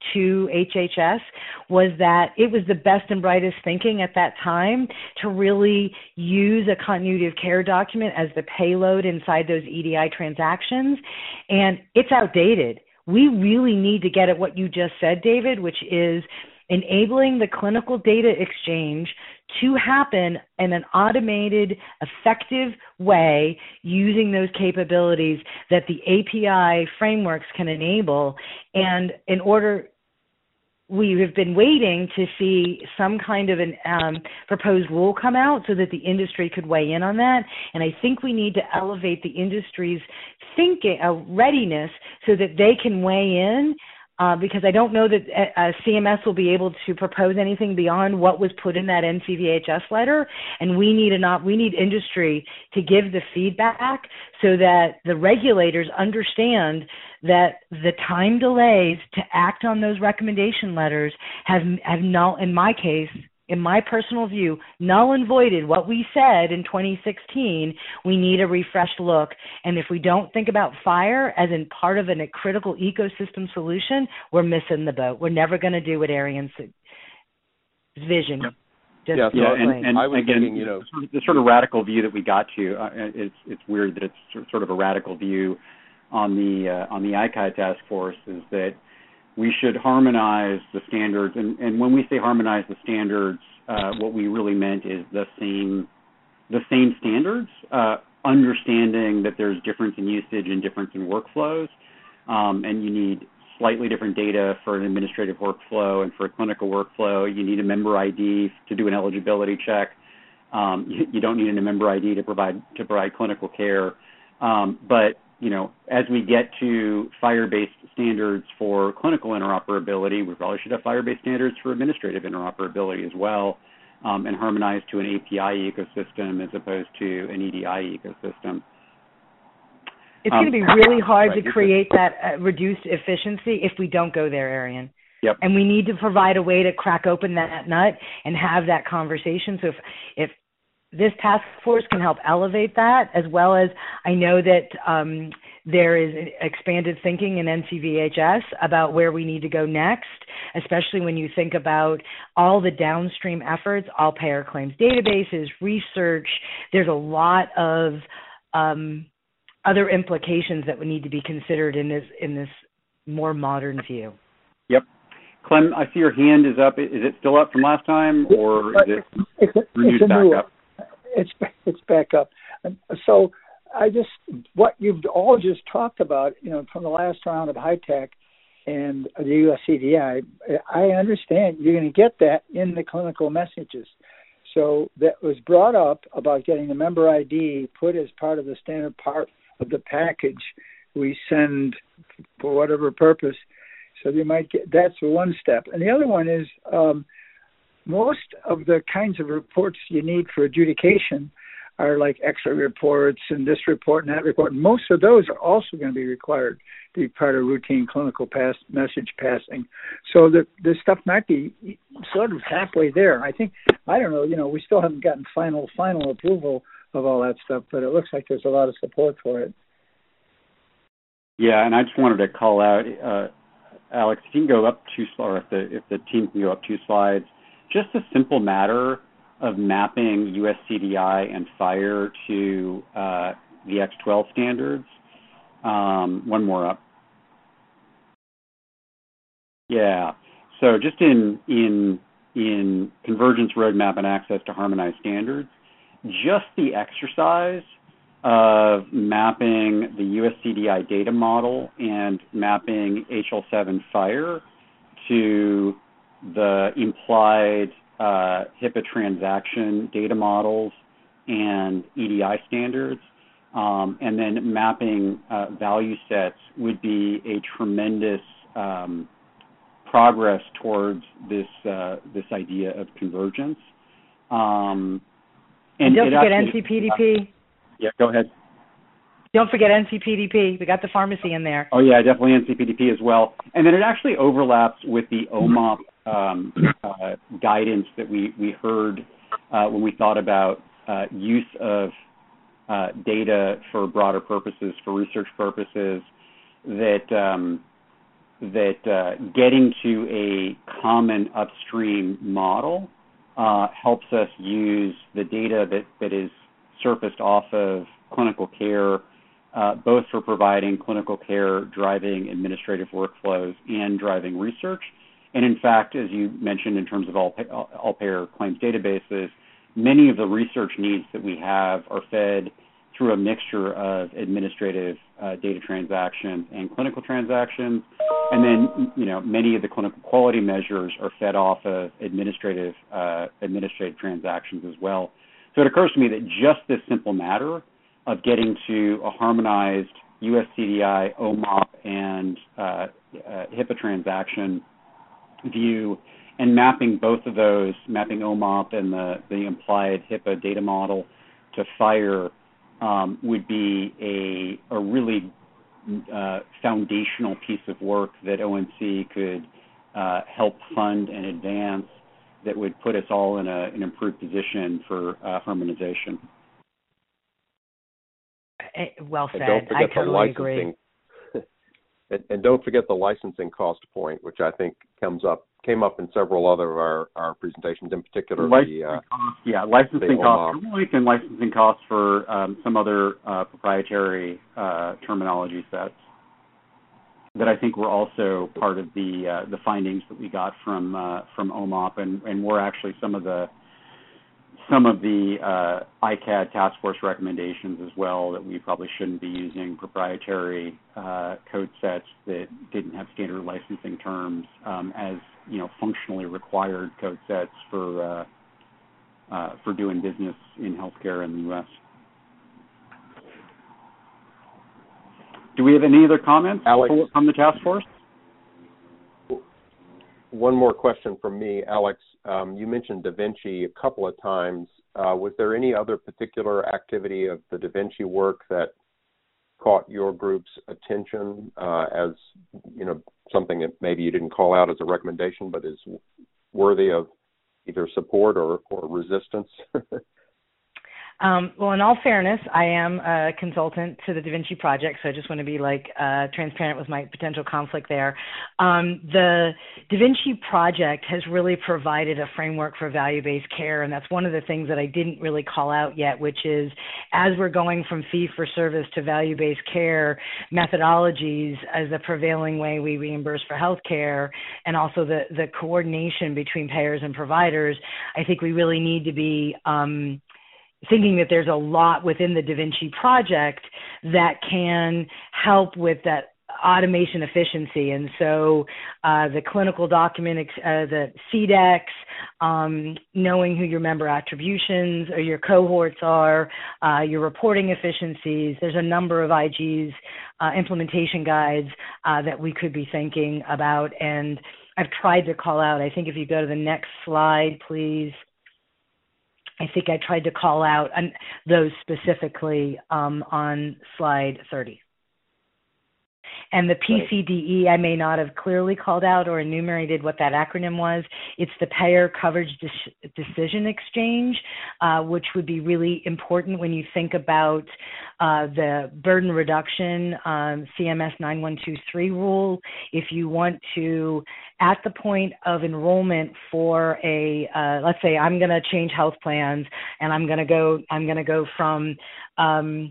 to H H S was that it was the best and brightest thinking at that time to really use a continuity of care document as the payload inside those E D I transactions, and it's outdated. We really need to get at what you just said, David, which is enabling the clinical data exchange to happen in an automated, effective way using those capabilities that the A P I frameworks can enable. And in order, we have been waiting to see some kind of an um, proposed rule come out so that the industry could weigh in on that. And I think we need to elevate the industry's thinking, uh, readiness so that they can weigh in. Uh, because I don't know that uh, C M S will be able to propose anything beyond what was put in that N C V H S letter, and we need an op- we need industry to give the feedback so that the regulators understand that the time delays to act on those recommendation letters have have null, in my case, in my personal view, null and voided what we said in twenty sixteen. We need a refreshed look. And if we don't think about FHIR as in part of a critical ecosystem solution, we're missing the boat. We're never going to do what Arian's vision. Yep. Just yeah, so yeah, and, and I was again, thinking, you know, the sort of radical view that we got to, uh, it's it's weird that it's sort of a radical view on the uh, on the I C A I task force, is that we should harmonize the standards, and, and when we say harmonize the standards, uh, what we really meant is the same, the same standards, uh, understanding that there's difference in usage and difference in workflows, um, and you need slightly different data for an administrative workflow and for a clinical workflow. You need a member I D to do an eligibility check. Um, you, you don't need a member I D to provide to provide clinical care, um, but you know, as we get to FHIR-based standards for clinical interoperability, we probably should have FHIR-based standards for administrative interoperability as well, um, and harmonize to an A P I ecosystem as opposed to an E D I ecosystem. It's um, going to be really hard right, to create that uh, reduced efficiency if we don't go there, Arian. Yep. And we need to provide a way to crack open that nut and have that conversation. So if, if this task force can help elevate that, as well as I know that um, there is expanded thinking in N C V H S about where we need to go next, especially when you think about all the downstream efforts, all payer claims databases, research. There's a lot of um, other implications that would need to be considered in this in this more modern view. Yep. Clem, I see your hand is up. Is it still up from last time, or is it it's a, renewed it's a back new, up? It's it's back up. So I just what you've all just talked about, you know, from the last round of HITECH and the U S C D I, I understand you're going to get that in the clinical messages. So that was brought up about getting the member I D put as part of the standard part of the package we send for whatever purpose. So you might get, that's one step. And the other one is um, most of the kinds of reports you need for adjudication are like X-ray reports and this report and that report. Most of those are also going to be required to be part of routine clinical pass, message passing. So the, the stuff might be sort of halfway there. I think, I don't know, you know, we still haven't gotten final, final approval of all that stuff, but it looks like there's a lot of support for it. Yeah, and I just wanted to call out, uh, Alex, if you can go up two, or if the, if the team can go up two slides, just a simple matter of mapping U S C D I and FHIR to uh, the X twelve standards. Um, one more up. Yeah. So just in in in convergence roadmap and access to harmonized standards, just the exercise of mapping the U S C D I data model and mapping H L seven FHIR to the implied uh, HIPAA transaction data models and E D I standards, um, and then mapping uh, value sets would be a tremendous um, progress towards this uh, this idea of convergence. Um, and, and don't forget actually, N C P D P. Uh, yeah, go ahead. Don't forget N C P D P. We got the pharmacy in there. Oh, yeah, definitely N C P D P as well. And then it actually overlaps with the O M O P um, uh, guidance that we, we heard uh, when we thought about uh, use of uh, data for broader purposes, for research purposes, that um, that uh, getting to a common upstream model uh, helps us use the data that, that is surfaced off of clinical care, uh, both for providing clinical care, driving administrative workflows, and driving research. And in fact, as you mentioned, in terms of all, all payer claims databases, many of the research needs that we have are fed through a mixture of administrative uh, data transactions and clinical transactions. And then, you know, many of the clinical quality measures are fed off of administrative uh, administrative transactions as well. So it occurs to me that just this simple matter of getting to a harmonized U S C D I, O M O P, and uh, uh, HIPAA transaction view, and mapping both of those, mapping O M O P and the, the implied HIPAA data model to FHIR, um, would be a, a really uh, foundational piece of work that O N C could uh, help fund and advance, that would put us all in a, an improved position for uh, harmonization. Well said. And don't forget I totally agree. and, and don't forget the licensing cost point, which I think comes up came up in several other of our, our presentations, in particular licensing the uh, costs, yeah, licensing costs for Link and licensing costs for um, some other uh, proprietary uh, terminology sets that I think were also part of the uh, the findings that we got from uh, from O M O P, and, and were actually some of the some of the uh, I C A D task force recommendations as well, that we probably shouldn't be using proprietary uh, code sets that didn't have standard licensing terms um, as, you know, functionally required code sets for uh, uh, for doing business in healthcare in the U S. Do we have any other comments Alex, from the task force? One more question from me, Alex. Um, you mentioned Da Vinci a couple of times. Uh, was there any other particular activity of the Da Vinci work that caught your group's attention uh, as, you know, something that maybe you didn't call out as a recommendation, but is worthy of either support or, or resistance? Um, well, in all fairness, I am a consultant to the Da Vinci Project, so I just want to be like uh, transparent with my potential conflict there. Um, the Da Vinci Project has really provided a framework for value-based care, and that's one of the things that I didn't really call out yet, which is as we're going from fee-for-service to value-based care, methodologies as the prevailing way we reimburse for healthcare, and also the, the coordination between payers and providers, I think we really need to be um, thinking that there's a lot within the Da Vinci Project that can help with that automation efficiency. And so uh, the clinical document, uh, the C DEX, um, knowing who your member attributions or your cohorts are, uh, your reporting efficiencies, there's a number of I Gs, uh, implementation guides uh, that we could be thinking about. And I've tried to call out, I think if you go to the next slide, please. I think I tried to call out those specifically um, on slide thirty. And the P C D E, I may not have clearly called out or enumerated what that acronym was. It's the Payer Coverage De- Decision Exchange, uh, which would be really important when you think about uh, the burden reduction um, C M S nine one two three rule. If you want to, at the point of enrollment for a, uh, let's say I'm going to change health plans and I'm going to go, I'm going to go from um,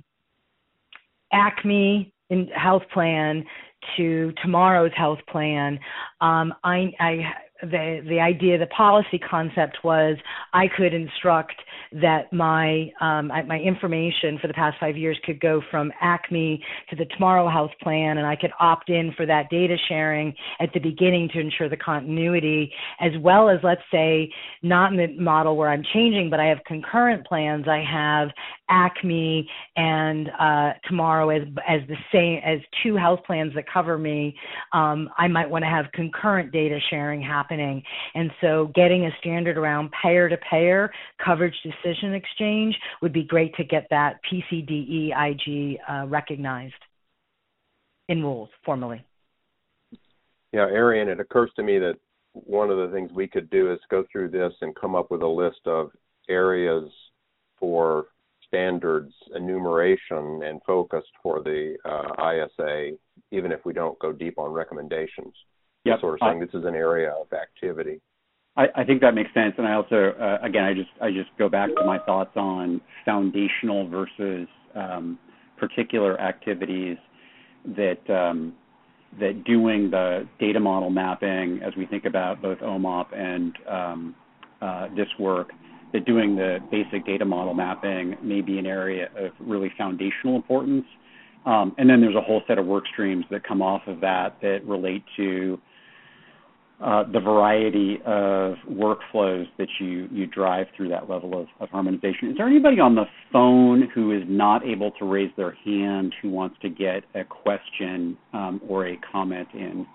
Acme in health plan to tomorrow's health plan. Um, I, I, the the idea, the policy concept was I could instruct that my um, my information for the past five years could go from Acme to the Tomorrow Health Plan, and I could opt in for that data sharing at the beginning to ensure the continuity, as well as, let's say, not in the model where I'm changing, but I have concurrent plans. I have Acme and uh, Tomorrow as as the same as two health plans that cover me. Um, I might want to have concurrent data sharing happening. And so getting a standard around payer-to-payer coverage decision exchange would be great to get that P C D E I G uh, recognized in rules formally. Yeah, Arian, it occurs to me that one of the things we could do is go through this and come up with a list of areas for standards enumeration and focused for the uh, I S A even if we don't go deep on recommendations. Yep. Sort of saying this is an area of activity. I, I think that makes sense, and I also, uh, again, I just I just go back to my thoughts on foundational versus um, particular activities that um, that doing the data model mapping, as we think about both O M O P and um, uh, this work, that doing the basic data model mapping may be an area of really foundational importance. Um, and then there's a whole set of work streams that come off of that that relate to uh, the variety of workflows that you, you drive through that level of, of harmonization. Is there anybody on the phone who is not able to raise their hand who wants to get a question um, or a comment in?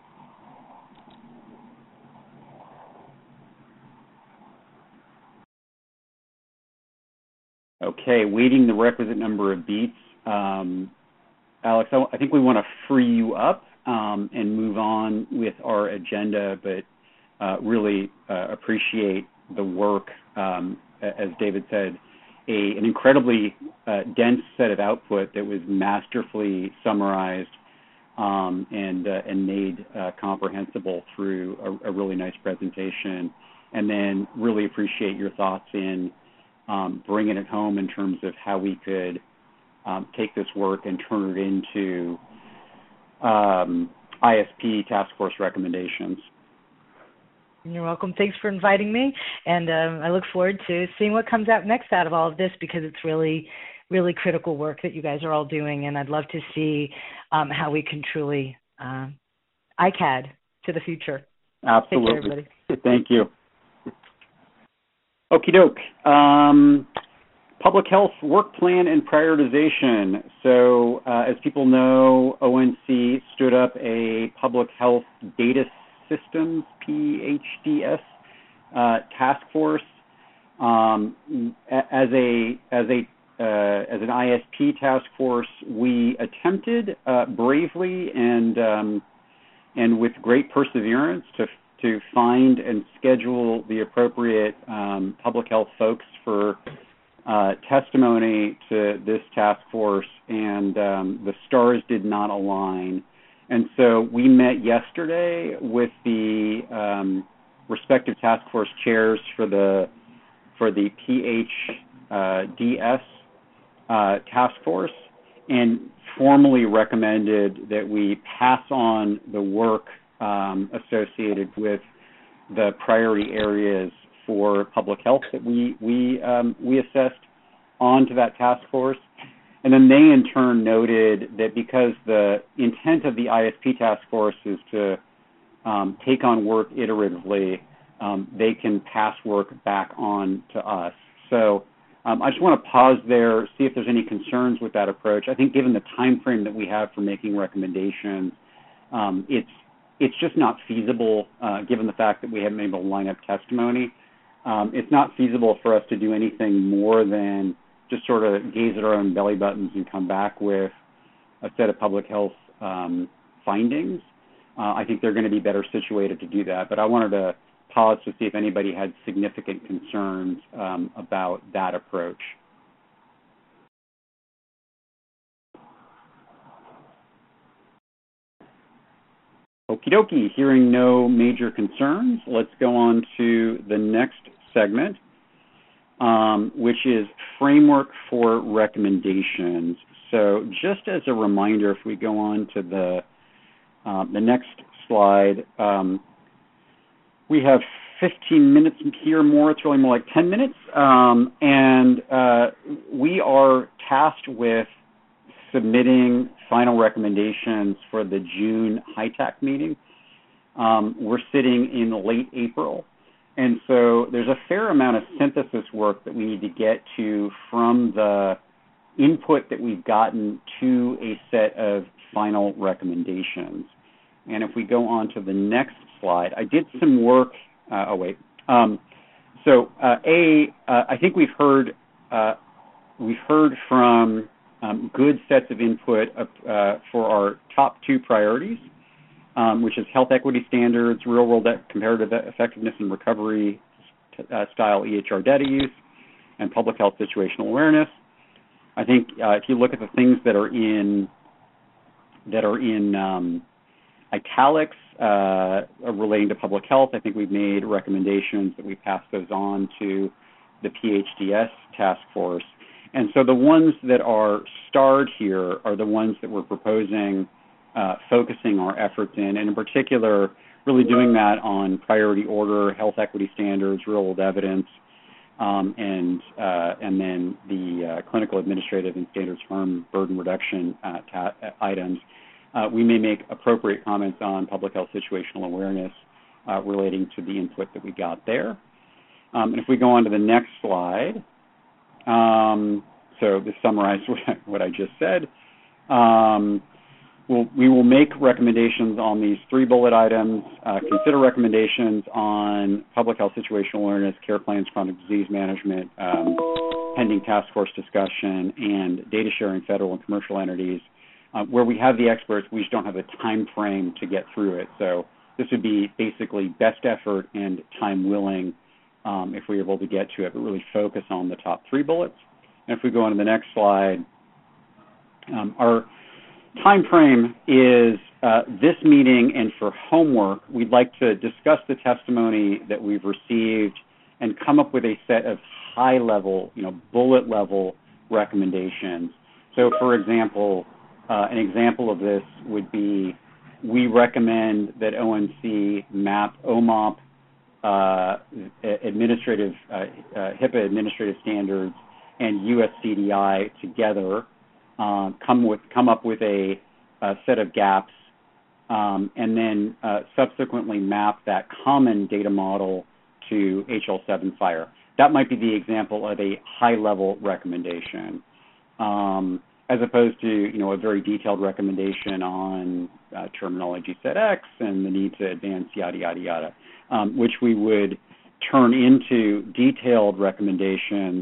Okay, waiting the requisite number of beats. Um, Alex, I, I think we want to free you up um, and move on with our agenda, but uh, really uh, appreciate the work, um, as David said, a, an incredibly uh, dense set of output that was masterfully summarized um, and, uh, and made uh, comprehensible through a, a really nice presentation. And then really appreciate your thoughts in um, bringing it home in terms of how we could Um, take this work and turn it into um, I S P task force recommendations. You're welcome. Thanks for inviting me, and um, I look forward to seeing what comes out next out of all of this, because it's really, really critical work that you guys are all doing, and I'd love to see um, how we can truly uh, I C A D to the future. Absolutely. Take care, everybody. Thank you. Okie doke. Um, Public health work plan and prioritization. So uh, as people know, O N C stood up a public health data systems, P H D S, uh, task force. Um, as a as a uh, as an I S P task force, we attempted uh, bravely and um, and with great perseverance to to find and schedule the appropriate um, public health folks for Uh, testimony to this task force, and um, the stars did not align. And so we met yesterday with the um, respective task force chairs for the for the P H D S uh, task force, and formally recommended that we pass on the work um, associated with the priority areas for public health that we we um, we assessed onto that task force. And then they in turn noted that because the intent of the I S P task force is to um, take on work iteratively, um, they can pass work back on to us. So um, I just want to pause there, see if there's any concerns with that approach. I think given the time frame that we have for making recommendations, um, it's it's just not feasible, uh, given the fact that we haven't been able to line up testimony. Um, it's not feasible for us to do anything more than just sort of gaze at our own belly buttons and come back with a set of public health um, findings. Uh, I think they're going to be better situated to do that. But I wanted to pause to see if anybody had significant concerns um, about that approach. Okie dokie, hearing no major concerns, let's go on to the next segment, um, which is framework for recommendations. So just as a reminder, if we go on to the, uh, the next slide, um, we have fifteen minutes here more. It's really more like ten minutes. Um, and uh, we are tasked with submitting final recommendations for the June H I T A C meeting. Um, we're sitting in late April, and so there's a fair amount of synthesis work that we need to get to from the input that we've gotten to a set of final recommendations. And if we go on to the next slide, I did some work. Uh, oh wait. Um, so uh, a, uh, I think we've heard uh, we've heard from Um, good sets of input uh, for our top two priorities, um, which is health equity standards, real-world comparative effectiveness and recovery uh, style E H R data use, and public health situational awareness. I think uh, if you look at the things that are in that are in um, italics uh, relating to public health. I think we've made recommendations that we pass those on to the P H D S task force. And so the ones that are starred here are the ones that we're proposing uh, focusing our efforts in, and in particular, really doing that on priority order, health equity standards, real-world evidence, um, and uh, and then the uh, clinical, administrative, and standards harm burden reduction uh, ta- items. Uh, we may make appropriate comments on public health situational awareness uh, relating to the input that we got there. Um, and if we go on to the next slide, um, so this summarizes what I, what I just said. Um, we'll, we will make recommendations on these three bullet items, uh, consider recommendations on public health situational awareness, care plans, chronic disease management, um, pending task force discussion, and data sharing federal and commercial entities. Uh, where we have the experts, we just don't have a time frame to get through it. So this would be basically best effort and time willing um, if we were able to get to it, but really focus on the top three bullets. And if we go on to the next slide, um, our time frame is uh, this meeting, and for homework, we'd like to discuss the testimony that we've received and come up with a set of high-level, you know, bullet-level recommendations. So, for example, Uh, an example of this would be we recommend that O N C map O M O P uh, administrative, uh, uh, HIPAA administrative standards and U S C D I together, uh, come with come up with a, a set of gaps, um, and then uh, subsequently map that common data model to H L seven FHIR. That might be the example of a high-level recommendation. Um, as opposed to, you know, a very detailed recommendation on uh, terminology set X and the need to advance yada, yada, yada, um, which we would turn into detailed recommendations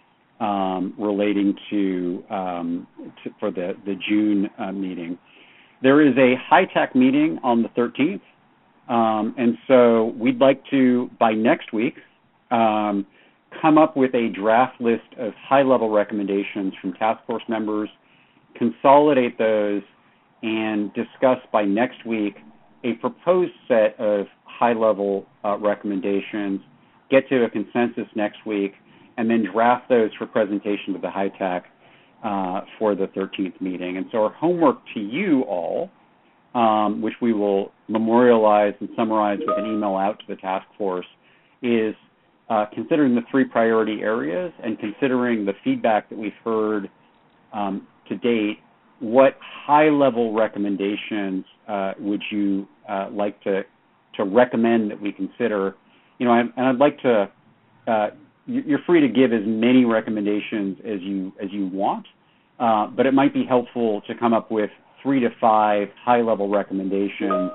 um, relating to, um, to, for the, the June uh, meeting. There is a HITAC meeting on the thirteenth, um, and so we'd like to, by next week, um, come up with a draft list of high-level recommendations from task force members, consolidate those, and discuss by next week a proposed set of high-level uh, recommendations, get to a consensus next week, and then draft those for presentation to the HITAC uh, for the thirteenth meeting. And so our homework to you all, um, which we will memorialize and summarize with an email out to the task force, is Uh, considering the three priority areas and considering the feedback that we've heard um, to date, what high-level recommendations uh, would you uh, like to to recommend that we consider? You know, and, and I'd like to. Uh, you're free to give as many recommendations as you as you want, uh, but it might be helpful to come up with three to five high-level recommendations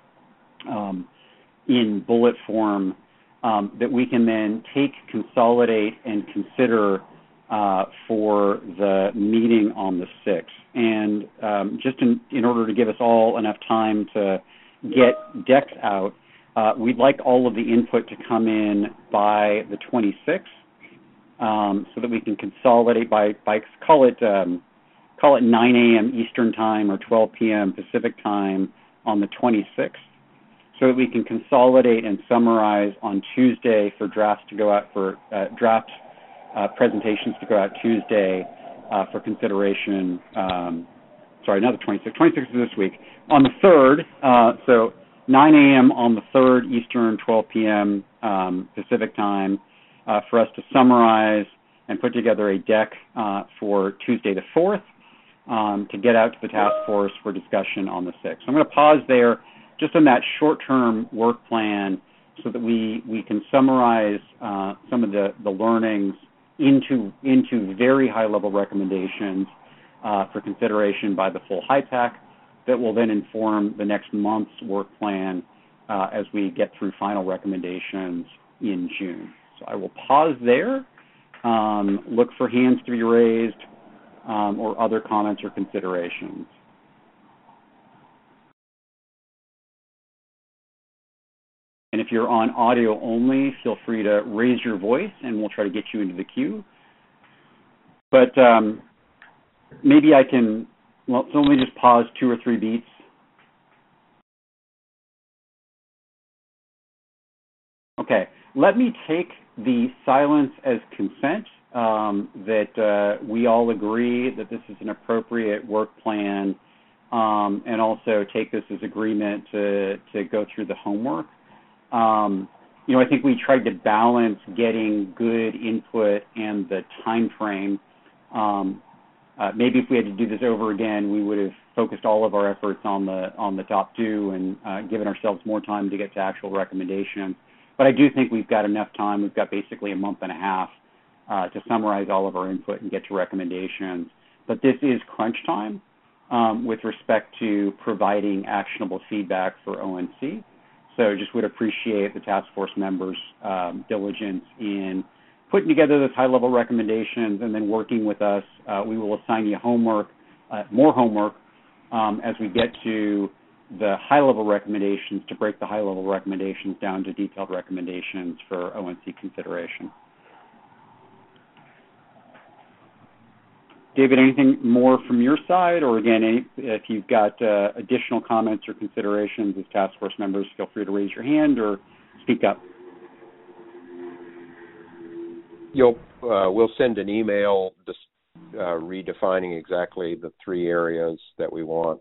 um, in bullet form. Um, that we can then take, consolidate, and consider uh, for the meeting on the sixth. And um, just in, in order to give us all enough time to get decks out, uh, we'd like all of the input to come in by the twenty-sixth, um, so that we can consolidate by, by call it um, call it nine a.m. Eastern Time or twelve p.m. Pacific Time on the twenty-sixth. So that we can consolidate and summarize on Tuesday for drafts to go out for uh, draft uh, presentations to go out Tuesday uh, for consideration. Um, sorry, not the twenty-sixth. twenty-sixth is this week. On the third, uh, so nine a.m. on the third Eastern, twelve p.m. Um, Pacific time, uh, for us to summarize and put together a deck uh, for Tuesday the fourth um, to get out to the task force for discussion on the sixth. So I'm going to pause there, just on that short-term work plan, so that we, we can summarize uh, some of the, the learnings into, into very high-level recommendations uh, for consideration by the full HITAC that will then inform the next month's work plan uh, as we get through final recommendations in June. So I will pause there, um, look for hands to be raised, um, or other comments or considerations. And if you're on audio only, feel free to raise your voice and we'll try to get you into the queue. But um, maybe I can Well, so let me just pause two or three beats. Okay, let me take the silence as consent, um, that uh, we all agree that this is an appropriate work plan, um, and also take this as agreement to, to go through the homework. Um, you know, I think we tried to balance getting good input and the time frame. Um, uh, maybe if we had to do this over again, we would have focused all of our efforts on the on the top two and uh, given ourselves more time to get to actual recommendations. But I do think we've got enough time. We've got basically a month and a half uh, to summarize all of our input and get to recommendations. But this is crunch time um, with respect to providing actionable feedback for O N C. So just would appreciate the task force members' um, diligence in putting together those high-level recommendations and then working with us. Uh, we will assign you homework, uh, more homework, um, as we get to the high-level recommendations to break the high-level recommendations down to detailed recommendations for O N C consideration. David, anything more from your side? Or again, any, if you've got uh, additional comments or considerations as task force members, feel free to raise your hand or speak up. You'll, uh, we'll send an email just, uh, redefining exactly the three areas that we want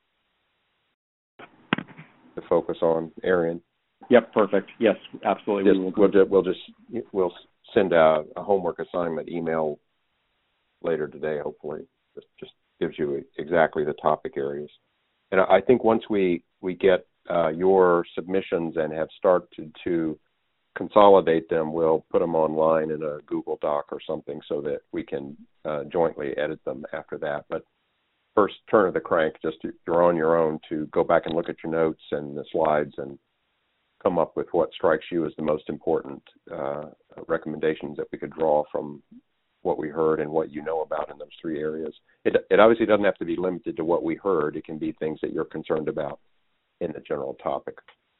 to focus on. Arian? Yep, perfect. Yes, absolutely. Just, we will. We'll just, we'll just we'll send a, a homework assignment email later today, hopefully. Just, just gives you exactly the topic areas. And I think once we, we get uh, your submissions and have started to consolidate them, we'll put them online in a Google Doc or something so that we can uh, jointly edit them after that. But first turn of the crank, just to, you're on your own to go back and look at your notes and the slides and come up with what strikes you as the most important uh, recommendations that we could draw from what we heard and what you know about in those three areas. It, it obviously doesn't have to be limited to what we heard. It can be things that you're concerned about in the general topic.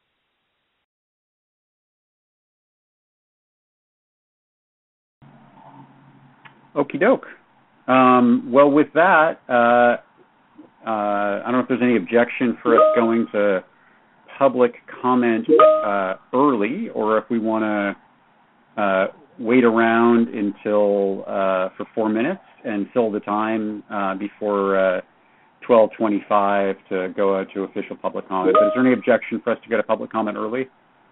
Okie doke. Um, well, with that, uh, uh, I don't know if there's any objection for us going to public comment uh, early, or if we want to uh, wait around until uh, for four minutes and fill the time uh, before uh, twelve twenty-five to go out to official public comment. Is there any objection for us to get a public comment early?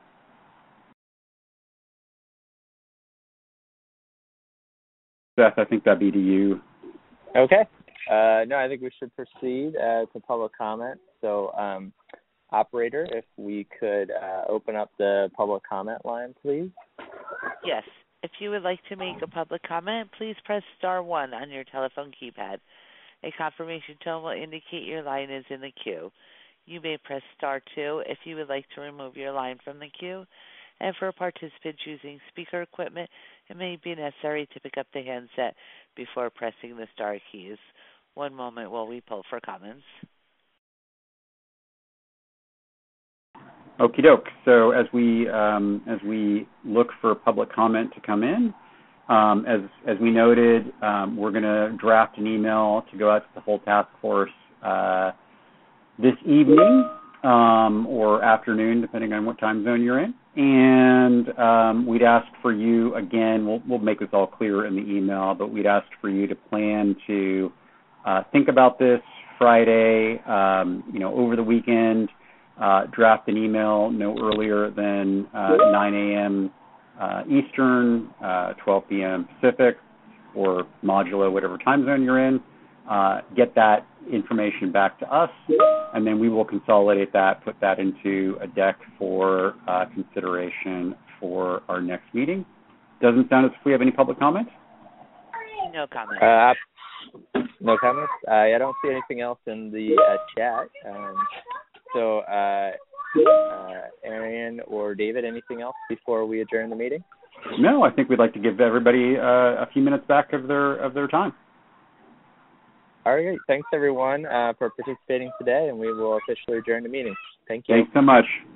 Seth, I think that'd be to you. Okay. Uh, no, I think we should proceed uh, to public comment. So, um, operator, if we could uh, open up the public comment line, please. Yes. If you would like to make a public comment, please press star one on your telephone keypad. A confirmation tone will indicate your line is in the queue. You may press star two if you would like to remove your line from the queue. And for participants using speaker equipment, it may be necessary to pick up the handset before pressing the star keys. One moment while we pull for comments. Okie doke. So as we um, as we look for public comment to come in, um, as as we noted, um, we're going to draft an email to go out to the whole task force uh, this evening um, or afternoon, depending on what time zone you're in. And um, we'd ask for you again. We'll we'll make this all clear in the email, but we'd ask for you to plan to uh, think about this Friday. Um, you know, over the weekend. Uh, draft an email no earlier than uh, nine a.m. Uh, Eastern, uh, twelve p.m. Pacific, or modulo, whatever time zone you're in. Uh, get that information back to us, and then we will consolidate that, put that into a deck for uh, consideration for our next meeting. Doesn't sound as if we have any public comment? No comment. Uh, no comments? Uh, I don't see anything else in the uh, chat. Um, So, uh, uh, Arian or David, anything else before we adjourn the meeting? No, I think we'd like to give everybody uh, a few minutes back of their of their time. All right. Thanks, everyone, uh, for participating today, and we will officially adjourn the meeting. Thank you. Thanks so much.